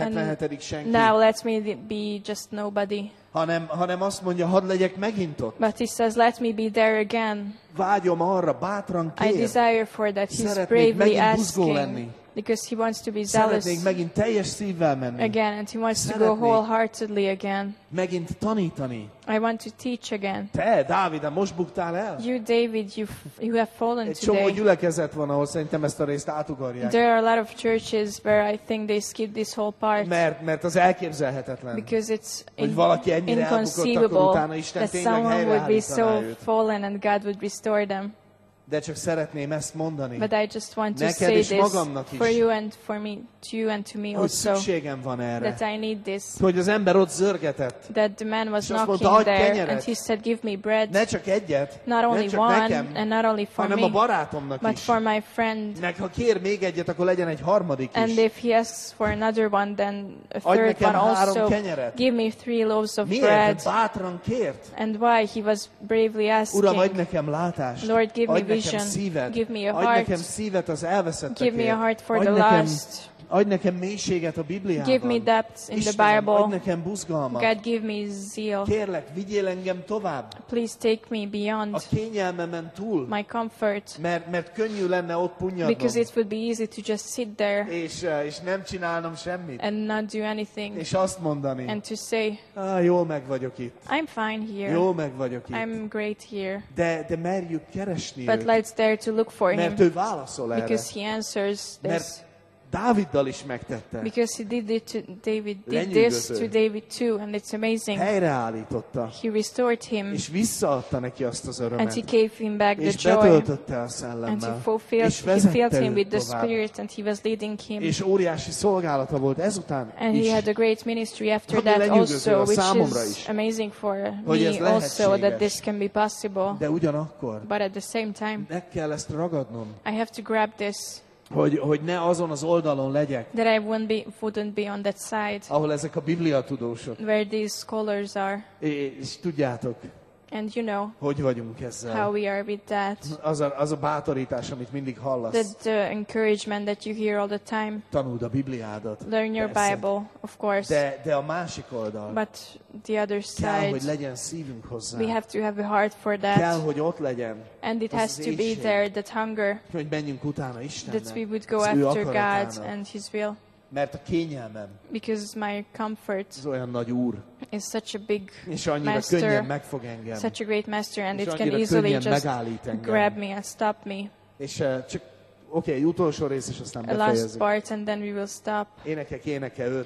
77. senki. Now let me be just nobody. Hanem azt mondja, hadd legyek megint ott. But he says, let me be there again. Vágyom arra, bátran I kér. desire for that. He's Szeretnék bravely megint buzgó lenni. asking because he wants to be zealous Szeretnék megint teljes szívvel menni. again, and he wants to go Szeretnék wholeheartedly again. megint tanítani. I want to teach again. Te, Dávid, most buktál el? You, David, you have fallen Egy csomó today. gyülekezet van, ahol szerintem ezt a részt átugorják. There are a lot of churches where I think they skip this whole part Mert az elképzelhetetlen. because it's Hogy valaki ennyire elbukott, akkor inconceivable utána Isten that tényleg someone would be so helyreállítaná őt. fallen and God would restore them. De csak szeretném ezt mondani, But I just want to neked say és this magamnak is, for you and for me, to you and to me hogy also, szükségem van erre. that I need this. Hogy az ember ott zörgetett. That the man was És azt knocking mondta, adj there kenyeret. and he said, give me bread, Ne csak egyet, not nem only csak one nekem, and not only for hanem a me, barátomnak but is. for my friend. Meg ha kér még egyet, akkor legyen egy harmadik And is. if he asks for another one, then a Adj third nekem one 3 also. kenyeret. Give me 3 loaves of Miért? bread. Bátran kért. And why? He was bravely Uram, adj asking, nekem látást. Lord, give me Adj nekem vision. szívet. Give me a Adj heart. nekem szívet az elveszettekért. Give me a heart for Adj the nekem, lost. adj nekem mélységet a Bibliában. Give me depth in the Istenem, adj Bible. nekem buzgalmat. God, give me zeal. Kérlek, vigyél engem tovább. Please take me A beyond kényelmemen túl. my comfort, Mert könnyű lenne ott because punnyadnom. it would be easy to just sit there És nem csinálnom semmit. and not do anything És azt mondani, and to say, jól meg vagyok itt. I'm fine here. Jól meg vagyok itt. I'm great here. De merjük keresni But őt. let's dare to look for him Mert ő válaszol erre. because he answers this. Mert Dáviddal is megtette. Because he did it to David, did this Lenyűgöző. to David too, and it's amazing. Helyreállította. He restored him, És visszaadta neki azt az and örömet. he gave him back the És joy, betöltötte a and szellemmel. he És filled vezette him with őt the tovább. Spirit, and he was leading him. És óriási szolgálata volt ezután And is. he had a great ministry after Ami that lenyűgöző also, a which számomra is is, amazing for hogy ez me also, that lehetséges. this can be possible. De ugyanakkor But at the same time, meg kell ezt ragadnom, I have to grab this, hogy ne azon az oldalon legyek, that I wouldn't be on that side ahol ezek a bibliatudósok. where these scholars are. És tudjátok, And you know hogy vagyunk how ezzel. we are with that. Az a bátorítás, amit mindig hallasz. The encouragement that you hear all the time. Tanuld a Bibliádat. Learn your Persze. Bible, of course. De a másik oldal. But the other Kell, hogy side, legyen szívünk hozzá. we have to have a heart for Kell, that. hogy ott legyen, And it az has az to be éhség. there, that hunger, hogy menjünk utána Istennek. that we would go az ő after God akaratának. and His will. Mert a kényelmem Because my comfort az olyan nagy úr, is such a big és annyira Master, könnyen megfog engem, such a great master, and és it can annyira easily könnyen just megállít engem. grab me and stop me. És csak, oké, utolsó rész, és aztán A last befejezzük. part, and then we will stop. Éneke 5.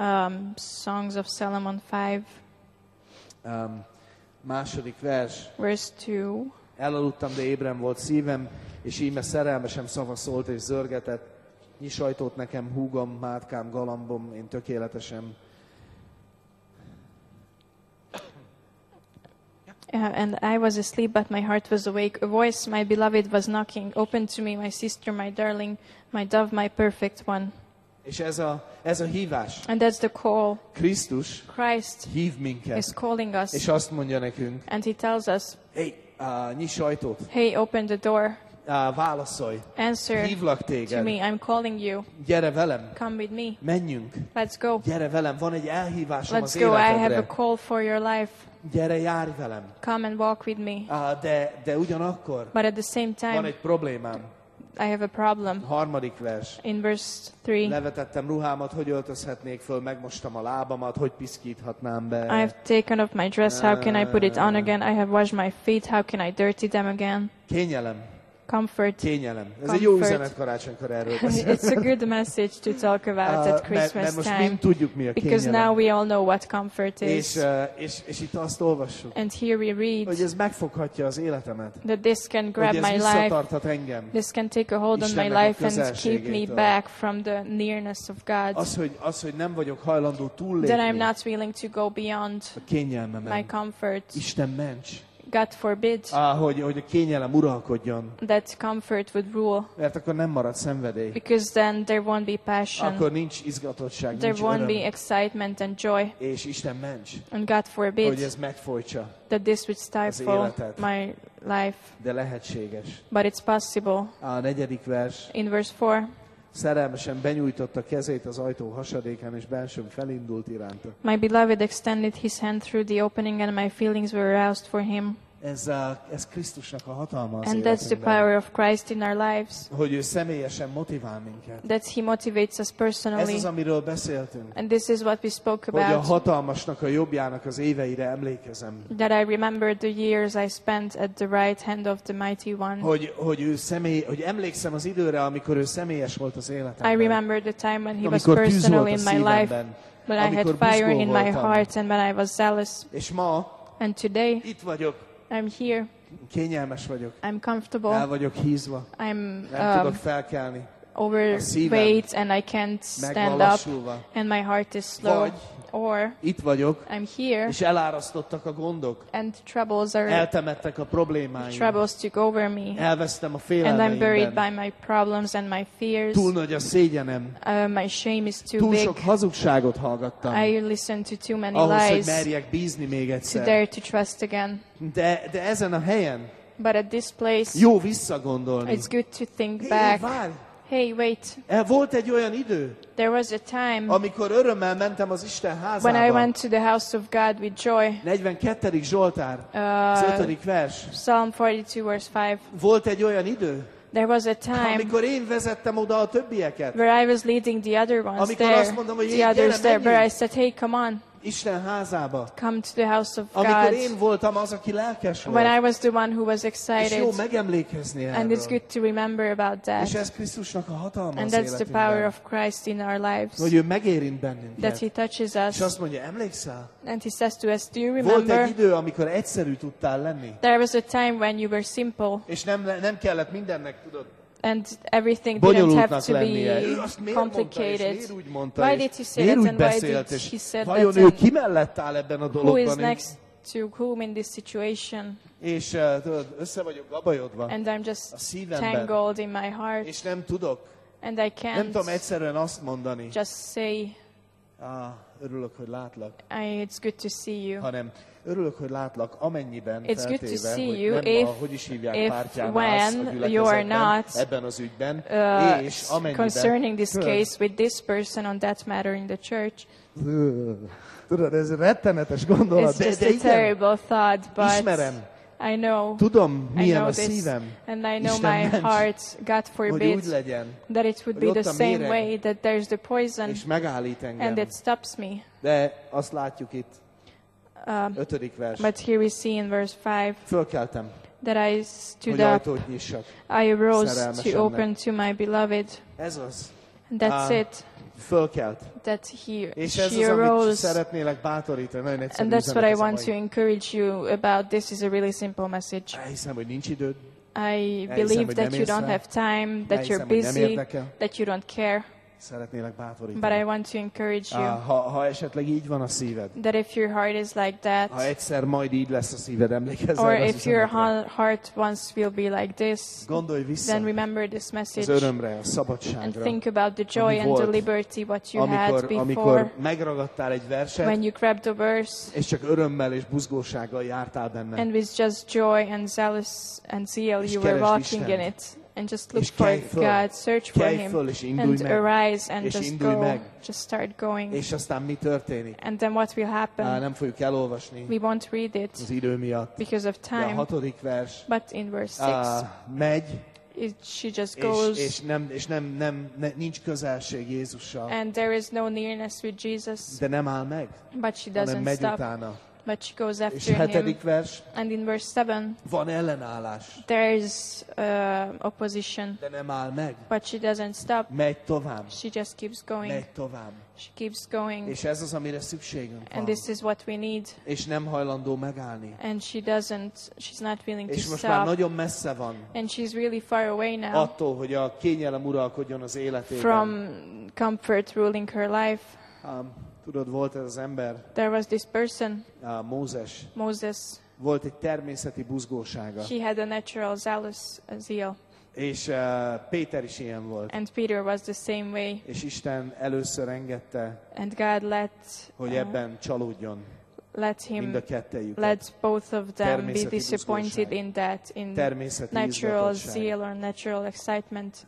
Songs of Solomon 5, Második vers. verse 2. Elaludtam, de ébren volt szívem, és íme szerelmesem szava szólt és zörgetett. Nyiss ajtót nekem, húgom, mátkám, galambom, én tökéletesem. And I was asleep, but my heart was awake. A voice, my beloved, was knocking. Open to me, my sister, my darling, my dove, my perfect one. És ez a hívás. And that's the call. Krisztus Christ hív minket, is calling us. és azt mondja nekünk, And he tells us, hey, nyiss ajtót, hey, open the door. Válaszolj, Answer hívlak to téged, me. I'm calling you. gyere velem, Come with me. menjünk, Let's go. gyere velem, van egy elhívásom Let's az go. I have a életedre, call for your life. gyere, járj velem. Come and walk with me. De ugyanakkor But at the same van time, egy problémám. I have a problem. Harmadik vers. In verse 3, Levetettem ruhámat, hogy öltözhetnék föl, megmostam a lábamat, hogy piszkíthatnám be. I have taken off my dress. How can I put it on again? I have washed my feet. How can I dirty them again? Kényelem. Comfort. Kényelem. Ez egy jó Comfort. üzenet karácsonykor erről It's beszélni. a good message to talk about at Christmas Mert most time. mind tudjuk, mi a Because now kényelem. we all know what comfort is. És itt azt olvassuk, And here we hogy read ez megfoghatja az életemet. that this can grab Hogy ez my life. visszatarthat engem. This can take a hold on my Istennek a life and keep me közelségétől. back from the nearness of God. Az, hogy nem vagyok hajlandó That I'm túllépni not willing to go beyond a kényelmemen. my comfort. Isten ments. God forbid Hogy a kényelem uralkodjon. that comfort would rule. Mert akkor nem marad szenvedély. Because then there won't be passion. Akkor nincs izgatottság, There nincs won't be öröm. excitement and joy. És Isten ments, And God hogy forbid ez megfojtsa, that this would stifle életet. my life. de lehetséges. But it's possible. A 4. vers. In verse 4, Szerelmesen benyújtotta kezét az ajtó hasadékán, és belsőm felindult iránta. my beloved extended his hand through the opening and my feelings were aroused for him. Ez Krisztusnak a hatalma az And that's the életünkben. power of Christ in our lives. Hogy ő személyesen motivál minket. That he motivates us Ez personally. az, amiről beszéltünk. And this is what we spoke Hogy a about. hatalmasnak, a jobbjának az éveire emlékezem. That I remember the years I spent at the right hand of the mighty one. Hogy emlékszem az időre, amikor ő személyes volt az I életemben. remember the time when he was Amikor tűz personal volt a in my life. szívemben. When I had Amikor fire buzgó in my voltam. heart and when I was zealous. És ma And today, itt vagyok, I'm here. kényelmes vagyok, I'm el comfortable. vagyok hízva, I'm nem tudok felkelni, overweight and I can't stand up. megvalósulva. And my heart is slow. Vagy Or itt vagyok, I'm here és elárasztottak a gondok, and troubles eltemettek a problémáim, troubles took over me. elvesztem a And I'm buried félelmeimben, by my problems and my fears. túl nagy a szégyenem, My shame is too túl big. sok hazugságot hallgattam, I listen to too many ahhoz, hogy lies merjek bízni még to egyszer. dare to trust again. De ezen a helyen But at this place, jó visszagondolni. it's good to think Hé, back. várj! Hey, wait. Volt egy olyan idő, There was a time amikor örömmel mentem az Isten when I házába. went to the house of God with joy. 42. Zsoltár, az 5. vers. Psalm 42 verse 5. Volt egy olyan idő, There was a time amikor én vezettem oda a többieket. where I was leading the other ones Amikor there, azt mondom, hogy the gyere, others there, where I menjünk. said, hey, come on, Isten házába. come to the house of Amikor God. én voltam az, aki lelkes When I volt. was the one who was És jó excited. megemlékezni And it's erről. good to remember about És that. ez Krisztusnak a hatalma And az that's the power életünkben. of Christ in our lives. Hogy ő megérint That bennünket. he touches És us. azt mondja, emlékszel? And he says to us, do you Volt remember? egy idő, amikor egyszerű tudtál lenni. There was a time when you were simple És nem kellett mindennek, tudod, and everything didn't bonyolultnak have to lennie. Ő be azt miért mondta, és complicated. miért úgy mondta, Why és did he say miért that úgy and why beszélt, did és he said vajon that ő and ki mellett áll ebben a who is dologban? next to whom in this situation? És tudod, össze vagyok gabajodva And I'm a just szívemben, tangled in my heart és nem tudok, and I nem tudom can't egyszerűen azt mondani, just say, örülök, hogy látlak, it's good to see you. hanem örülök, hogy látlak, amennyiben It's good to feltéve, see hogy you nem if- hogy is hívják, if pártyán when állsz a you are gyülekezetben, not, ebben az ügyben, és concerning this tudod, case with this person on that matter in the church. Tudod, ez rettenetes gondolat, It's just de a igen, terrible thought, but ismerem, I know. tudom, I milyen know a this, szívem, and I know Isten my ments, heart, God hogy úgy forbid, legyen, that it would hogy be ott the a same méreg, way, that there's the poison, és megállít engem. and it stops me. De azt látjuk itt, 5. vers. But here we see in verse 5, Fölkeltem, that I stood hogy up, ajtót nyissak. I arose szerelmesemnek. to open to my beloved. Ez az. And that's it, Fölkelt. that És ez she az, amit arose. szeretnélek bátorítani. Nagyon egyszerű And that's what I üzenet ez a want to mai. encourage you about. This is a really simple message. Elhiszem, hogy nincs időd. I Elhiszem, believe hogy that nem you érsz don't rá. have time, that you're Elhiszem, hogy nem busy, érdekel. that you don't care. Szeretnélek But I bátorítani. want to encourage you Ha esetleg így van a szíved, that if your heart is like ha that, egyszer majd így lesz a szíved, emlékezz or erre az if your üzenetre. heart once will be like this, Gondolj vissza then remember this az message örömre, a and szabadságra, think about the joy ami and the volt, liberty what you had amikor before megragadtál egy verset, when you grabbed the verse és csak örömmel és buzgósággal jártál benne. and with just joy and zeal És you were keresd walking in Istent. it. And just look És for kelj föl. God, search for Kelj Him, föl, és indulj and meg. arise and És just indulj go, meg. just start going. És aztán mi történik? And then what will happen? Nem fogjuk elolvasni We won't read it az idő miatt. because of De a time, 6. vers but in verse 6, megy, she just és goes, nincs közelség Jézussal, and there is no nearness with Jesus, de nem áll meg, but she hanem doesn't megy stop, utána. but she goes És after him. 7. vers, And in verse 7, van ellenállás, there is opposition, de nem áll meg. but she doesn't stop. Megy tovább, She just keeps going. megy tovább. She keeps going. És ez az, amire szükségünk And van. this is what we need. És nem hajlandó megállni. And she's not willing to És most már stop. nagyon messze van And she's really far away now attól, hogy a kényelem uralkodjon az életében. from comfort ruling her life. Tudod, volt ez az ember, There was this person, Mózes, Moses. volt egy természeti buzgósága. He had a natural zeal. És Péter is ilyen volt. And Peter was the same way. És Isten először engedte, And God hogy ebben csalódjon let mind him, a kettejüket. let both of them be Természeti disappointed buzgóság. in that, in Természeti natural izgatottság. zeal or natural excitement.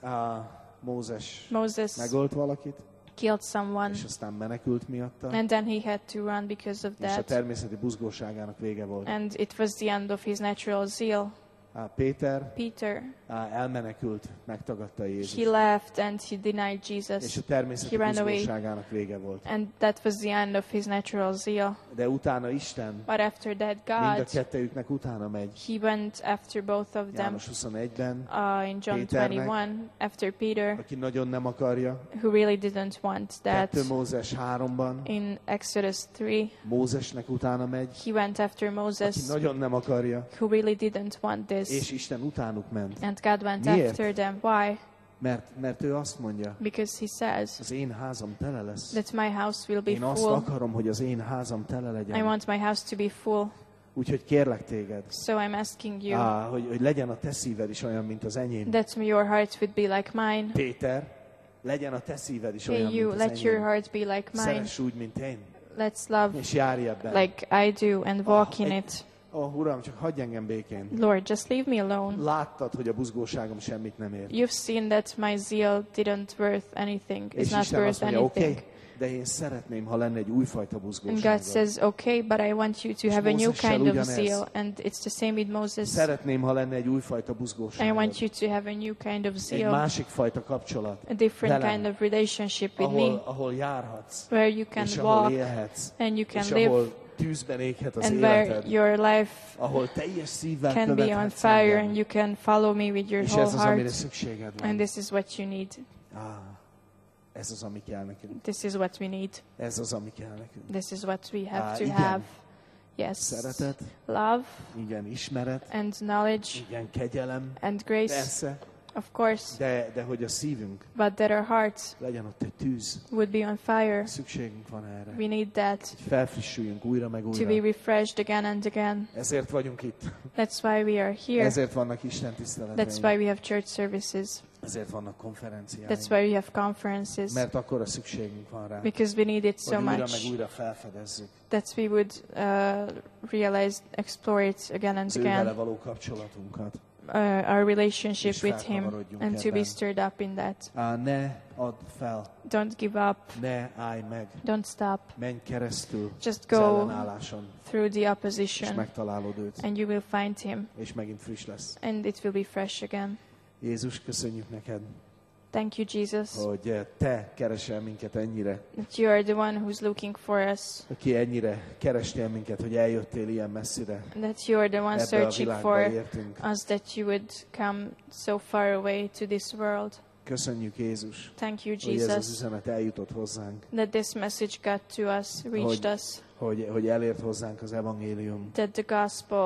Mózes Moses megölt valakit, killed someone, és aztán menekült miatta, and then he had to run because of és a that. természeti buzgóságának vége volt. And it was the end of his natural zeal. Péter Peter, elmenekült, megtagadta he Jézus, left and he denied és Jesus. a természeti He ran away. buzgóságának vége volt. And that was the end of his natural zeal. De utána Isten But after that, mind a God, kettejüknek utána megy. he went after both of them. János 21-ben, In John Péternek, 21, after Peter, aki nagyon nem akarja. who really didn't want that. 2 Mózes 3-ban, In Exodus 3, Mózesnek utána megy, he went after aki Moses, nagyon nem akarja, who really didn't want és this. Isten utánuk ment. And God went Miért? after them. Why? Mert ő azt mondja, Because he says az én házam tele lesz. that my house will be Én azt full. akarom, hogy az én házam tele I legyen. want my house to be full. Úgyhogy kérlek téged, So I'm asking you hogy legyen a te szíved is olyan, mint az enyém. that your heart would be like mine. Péter, legyen a te szíved is olyan, Hey, you, mint az let your enyém. heart be like mine. Szeress úgy, mint én, Let's love és járj ebben. like I do and walk in it. Uram, csak hagyj engem békén. Lord, just leave me alone. Láttad, hogy a buzgóságom semmit nem ér. You've seen that my zeal didn't worth anything. It's És not Isten worth azt mondja, anything. oké, de én szeretném, ha lenne egy újfajta And buzgóságod. God says, okay, but I want you to have a new Mózessel kind of ugyanez. zeal. And it's the same with Moses. Szeretném, ha lenne egy újfajta I buzgóságod. want you to have a new kind of Egy zeal, másik fajta kapcsolat, a different velem, kind of relationship with me, ahol járhatsz, where you can és ahol walk élhetsz, and you can és live, ahol tűzben éghet az and where életed, your life ahol teljes szívvel can be on követhetsz fire engem. and you can follow me with your És whole ez az, amire heart. szükséged And van. this is what you need. Ez az, ami kell nekünk. This is what we need. Ez az, ami kell nekünk. This is what we have to igen. have. Yes. Szeretet, Love igen, ismeret, and knowledge igen, kegyelem, and grace, persze, of course, de hogy a szívünk but that our hearts legyen ott egy tűz. would be on fire. Szükségünk van erre. We need that Hogy felfrissüljünk újra meg to be újra. refreshed again and again. Ezért vagyunk itt. That's why we are here. Ezért vannak Isten That's tiszteleteink. why we have church services. Ezért vannak That's konferenciáink. why we have conferences. Mert akkora szükségünk van rá. Because we need it so Hogy újra meg much újra felfedezzük. that we would realize, explore it again and Az ő vele again. való kapcsolatunkat. Our relationship És with Him, felkavarodjunk and to be ebben. stirred up in that. Ne add fel, Don't give up. ne állj meg. Don't stop. Menj keresztül Just az go ellenálláson, through the és opposition, megtalálod őt, and you will find Him, és megint friss lesz. and it will be fresh again. Jézus, köszönjük neked, Thank you, Jesus, hogy te keresel minket ennyire, that you are the one who's looking for us, aki ennyire kerestél minket, hogy eljöttél ilyen messzire, that you are the one ebbe a searching világba for értünk. us, that you would come so far away to this world. Köszönjük, Jézus, Thank you, hogy ez az Jesus, üzenet eljutott hozzánk, that this message got to us, reached us, hogy elért hozzánk az evangélium, that the gospel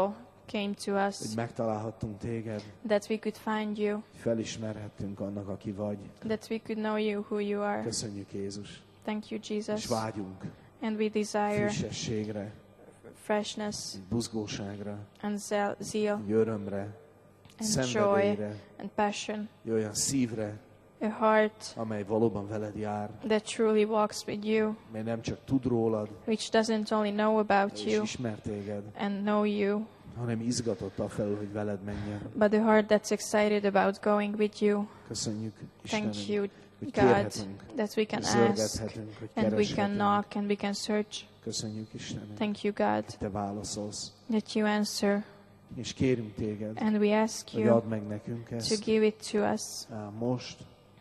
came to us, hogy megtalálhattunk téged, that we could find you, felismerhettünk annak, aki vagy. that we could know you, who you are. Köszönjük, Jézus. Thank you, És Jesus. vágyunk And we desire frissességre, freshness buzgóságra, and zeal örömre, and joy szenvedélyre, and passion, olyan szívre, a heart amely valóban veled jár, that truly walks with you, mely nem csak tud rólad, which doesn't only know about és you ismer téged, and know you, hanem izgatott afelől, hogy veled menjen. but the heart that's excited about going with you. Köszönjük, Thank Istenünk, you, hogy God, kérhetünk, that we can hogy ask zörgethetünk, hogy and we can kereshetünk. knock and we can search. Köszönjük, Istenünk, Thank you, God, hogy te válaszolsz. that you answer, És kérünk téged, and we ask hogy you add meg nekünk to ezt give it to us most,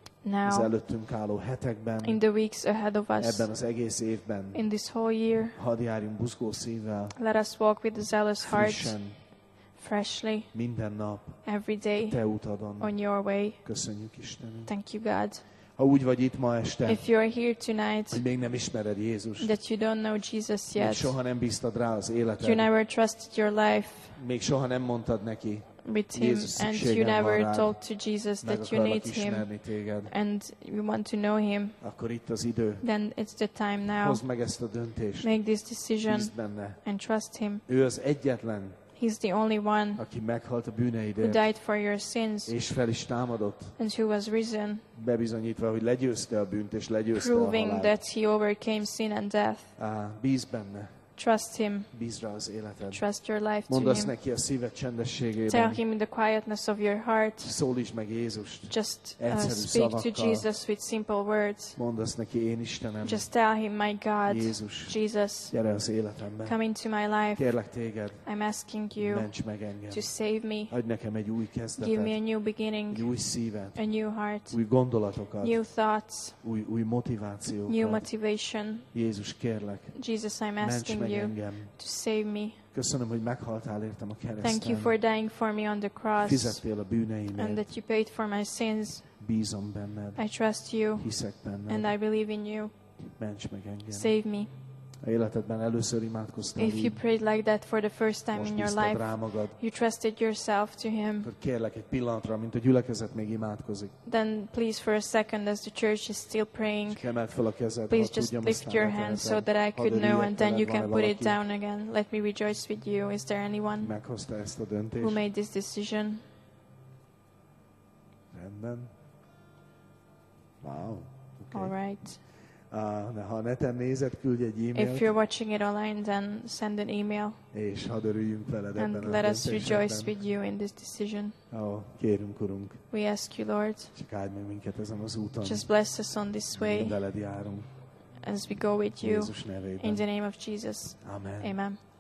az now, előttünk álló hetekben, in the weeks ahead of us, ebben az egész évben. in this whole year. Hadd járjunk buzgó szívvel, Let us walk with a zealous heart, frissen, freshly, minden nap, every day, te utadon. on your way. Köszönjük, Istenünk. Thank you, God. Ha úgy vagy itt ma este, If you are here tonight, hogy még nem ismered Jézust, that you don't know Jesus még yet, soha nem bíztad rá az you életed, never trusted your life még soha nem mondtad neki, with Him, Jézus, and you szükségem van never rád, told to Jesus meg that you akarlak need Him, ismerni téged, and you want to know Him, akkor itt az idő. then it's the time now. Hozd meg ezt a döntést, Make this decision bízd benne. and trust Him. Ő az egyetlen, He's the only one aki meghalt a who bűneidért, died for your sins és fel is támadott, and who was risen, bebizonyítva, hogy legyőzte a bűnt, és legyőzte a proving halált. that He overcame sin and death. Bízz benne, Trust Him. bízz rá az életed. Trust your life to Mondd azt Him. neki a szíved Tell csendességében. Him in the quietness of your heart. Szólítsd meg Jézust. Just Egyszerű speak to szavakkal. Jesus with simple words. Mondd azt neki, én Istenem, Just tell Him, my God, Jézus, Jesus, gyere az életembe. come into my life. Kérlek téged, I'm asking you ments meg engem. to save me. Adj nekem egy új Give me a kezdetet, new egy beginning, új szívet, a new heart, új gondolatokat, new thoughts, új new motivációkat. motivation. Jézus, kérlek, Jesus, I'm ments asking meg you engem. to save me. Köszönöm, hogy meghaltál értem a Thank you kereszten. for dying for me on the cross Fizettél a and bűneimért. that you paid for my sins. Bízom benned. I trust you Hiszek and benned. I believe in you. Ments meg engem. Save me. A életedben először imádkoztál If you így, prayed like that for the first time most in your bíztad life, rá magad, you trusted yourself to Him, akkor kérlek egy pillanatra, mint a gyülekezet még imádkozik. then please for a second as the church is still praying, Csak emeld fel a kezed, please ha just tudjam, lift aztán your leteheted. hand so that I Hadd could know, örüljek and then you veled, can van-e put it valaki, down again. Let me rejoice with you. Is there anyone meghozta ezt a who döntést? made this decision? Rendben. Wow. All Okay. right. De ha neten nézed, küldj egy If e-mailt, you're watching it online, then send an email és hadd örüljünk veled ebben and a let us rejoice döntésben. with you in this decision. Kérünk, Urunk, We ask you, Lord, csak áldj meg minket ezen az úton. just bless us on this way Veled járunk. as we go with you. Jézus In nevében. the name of Jesus. Amen. Amen.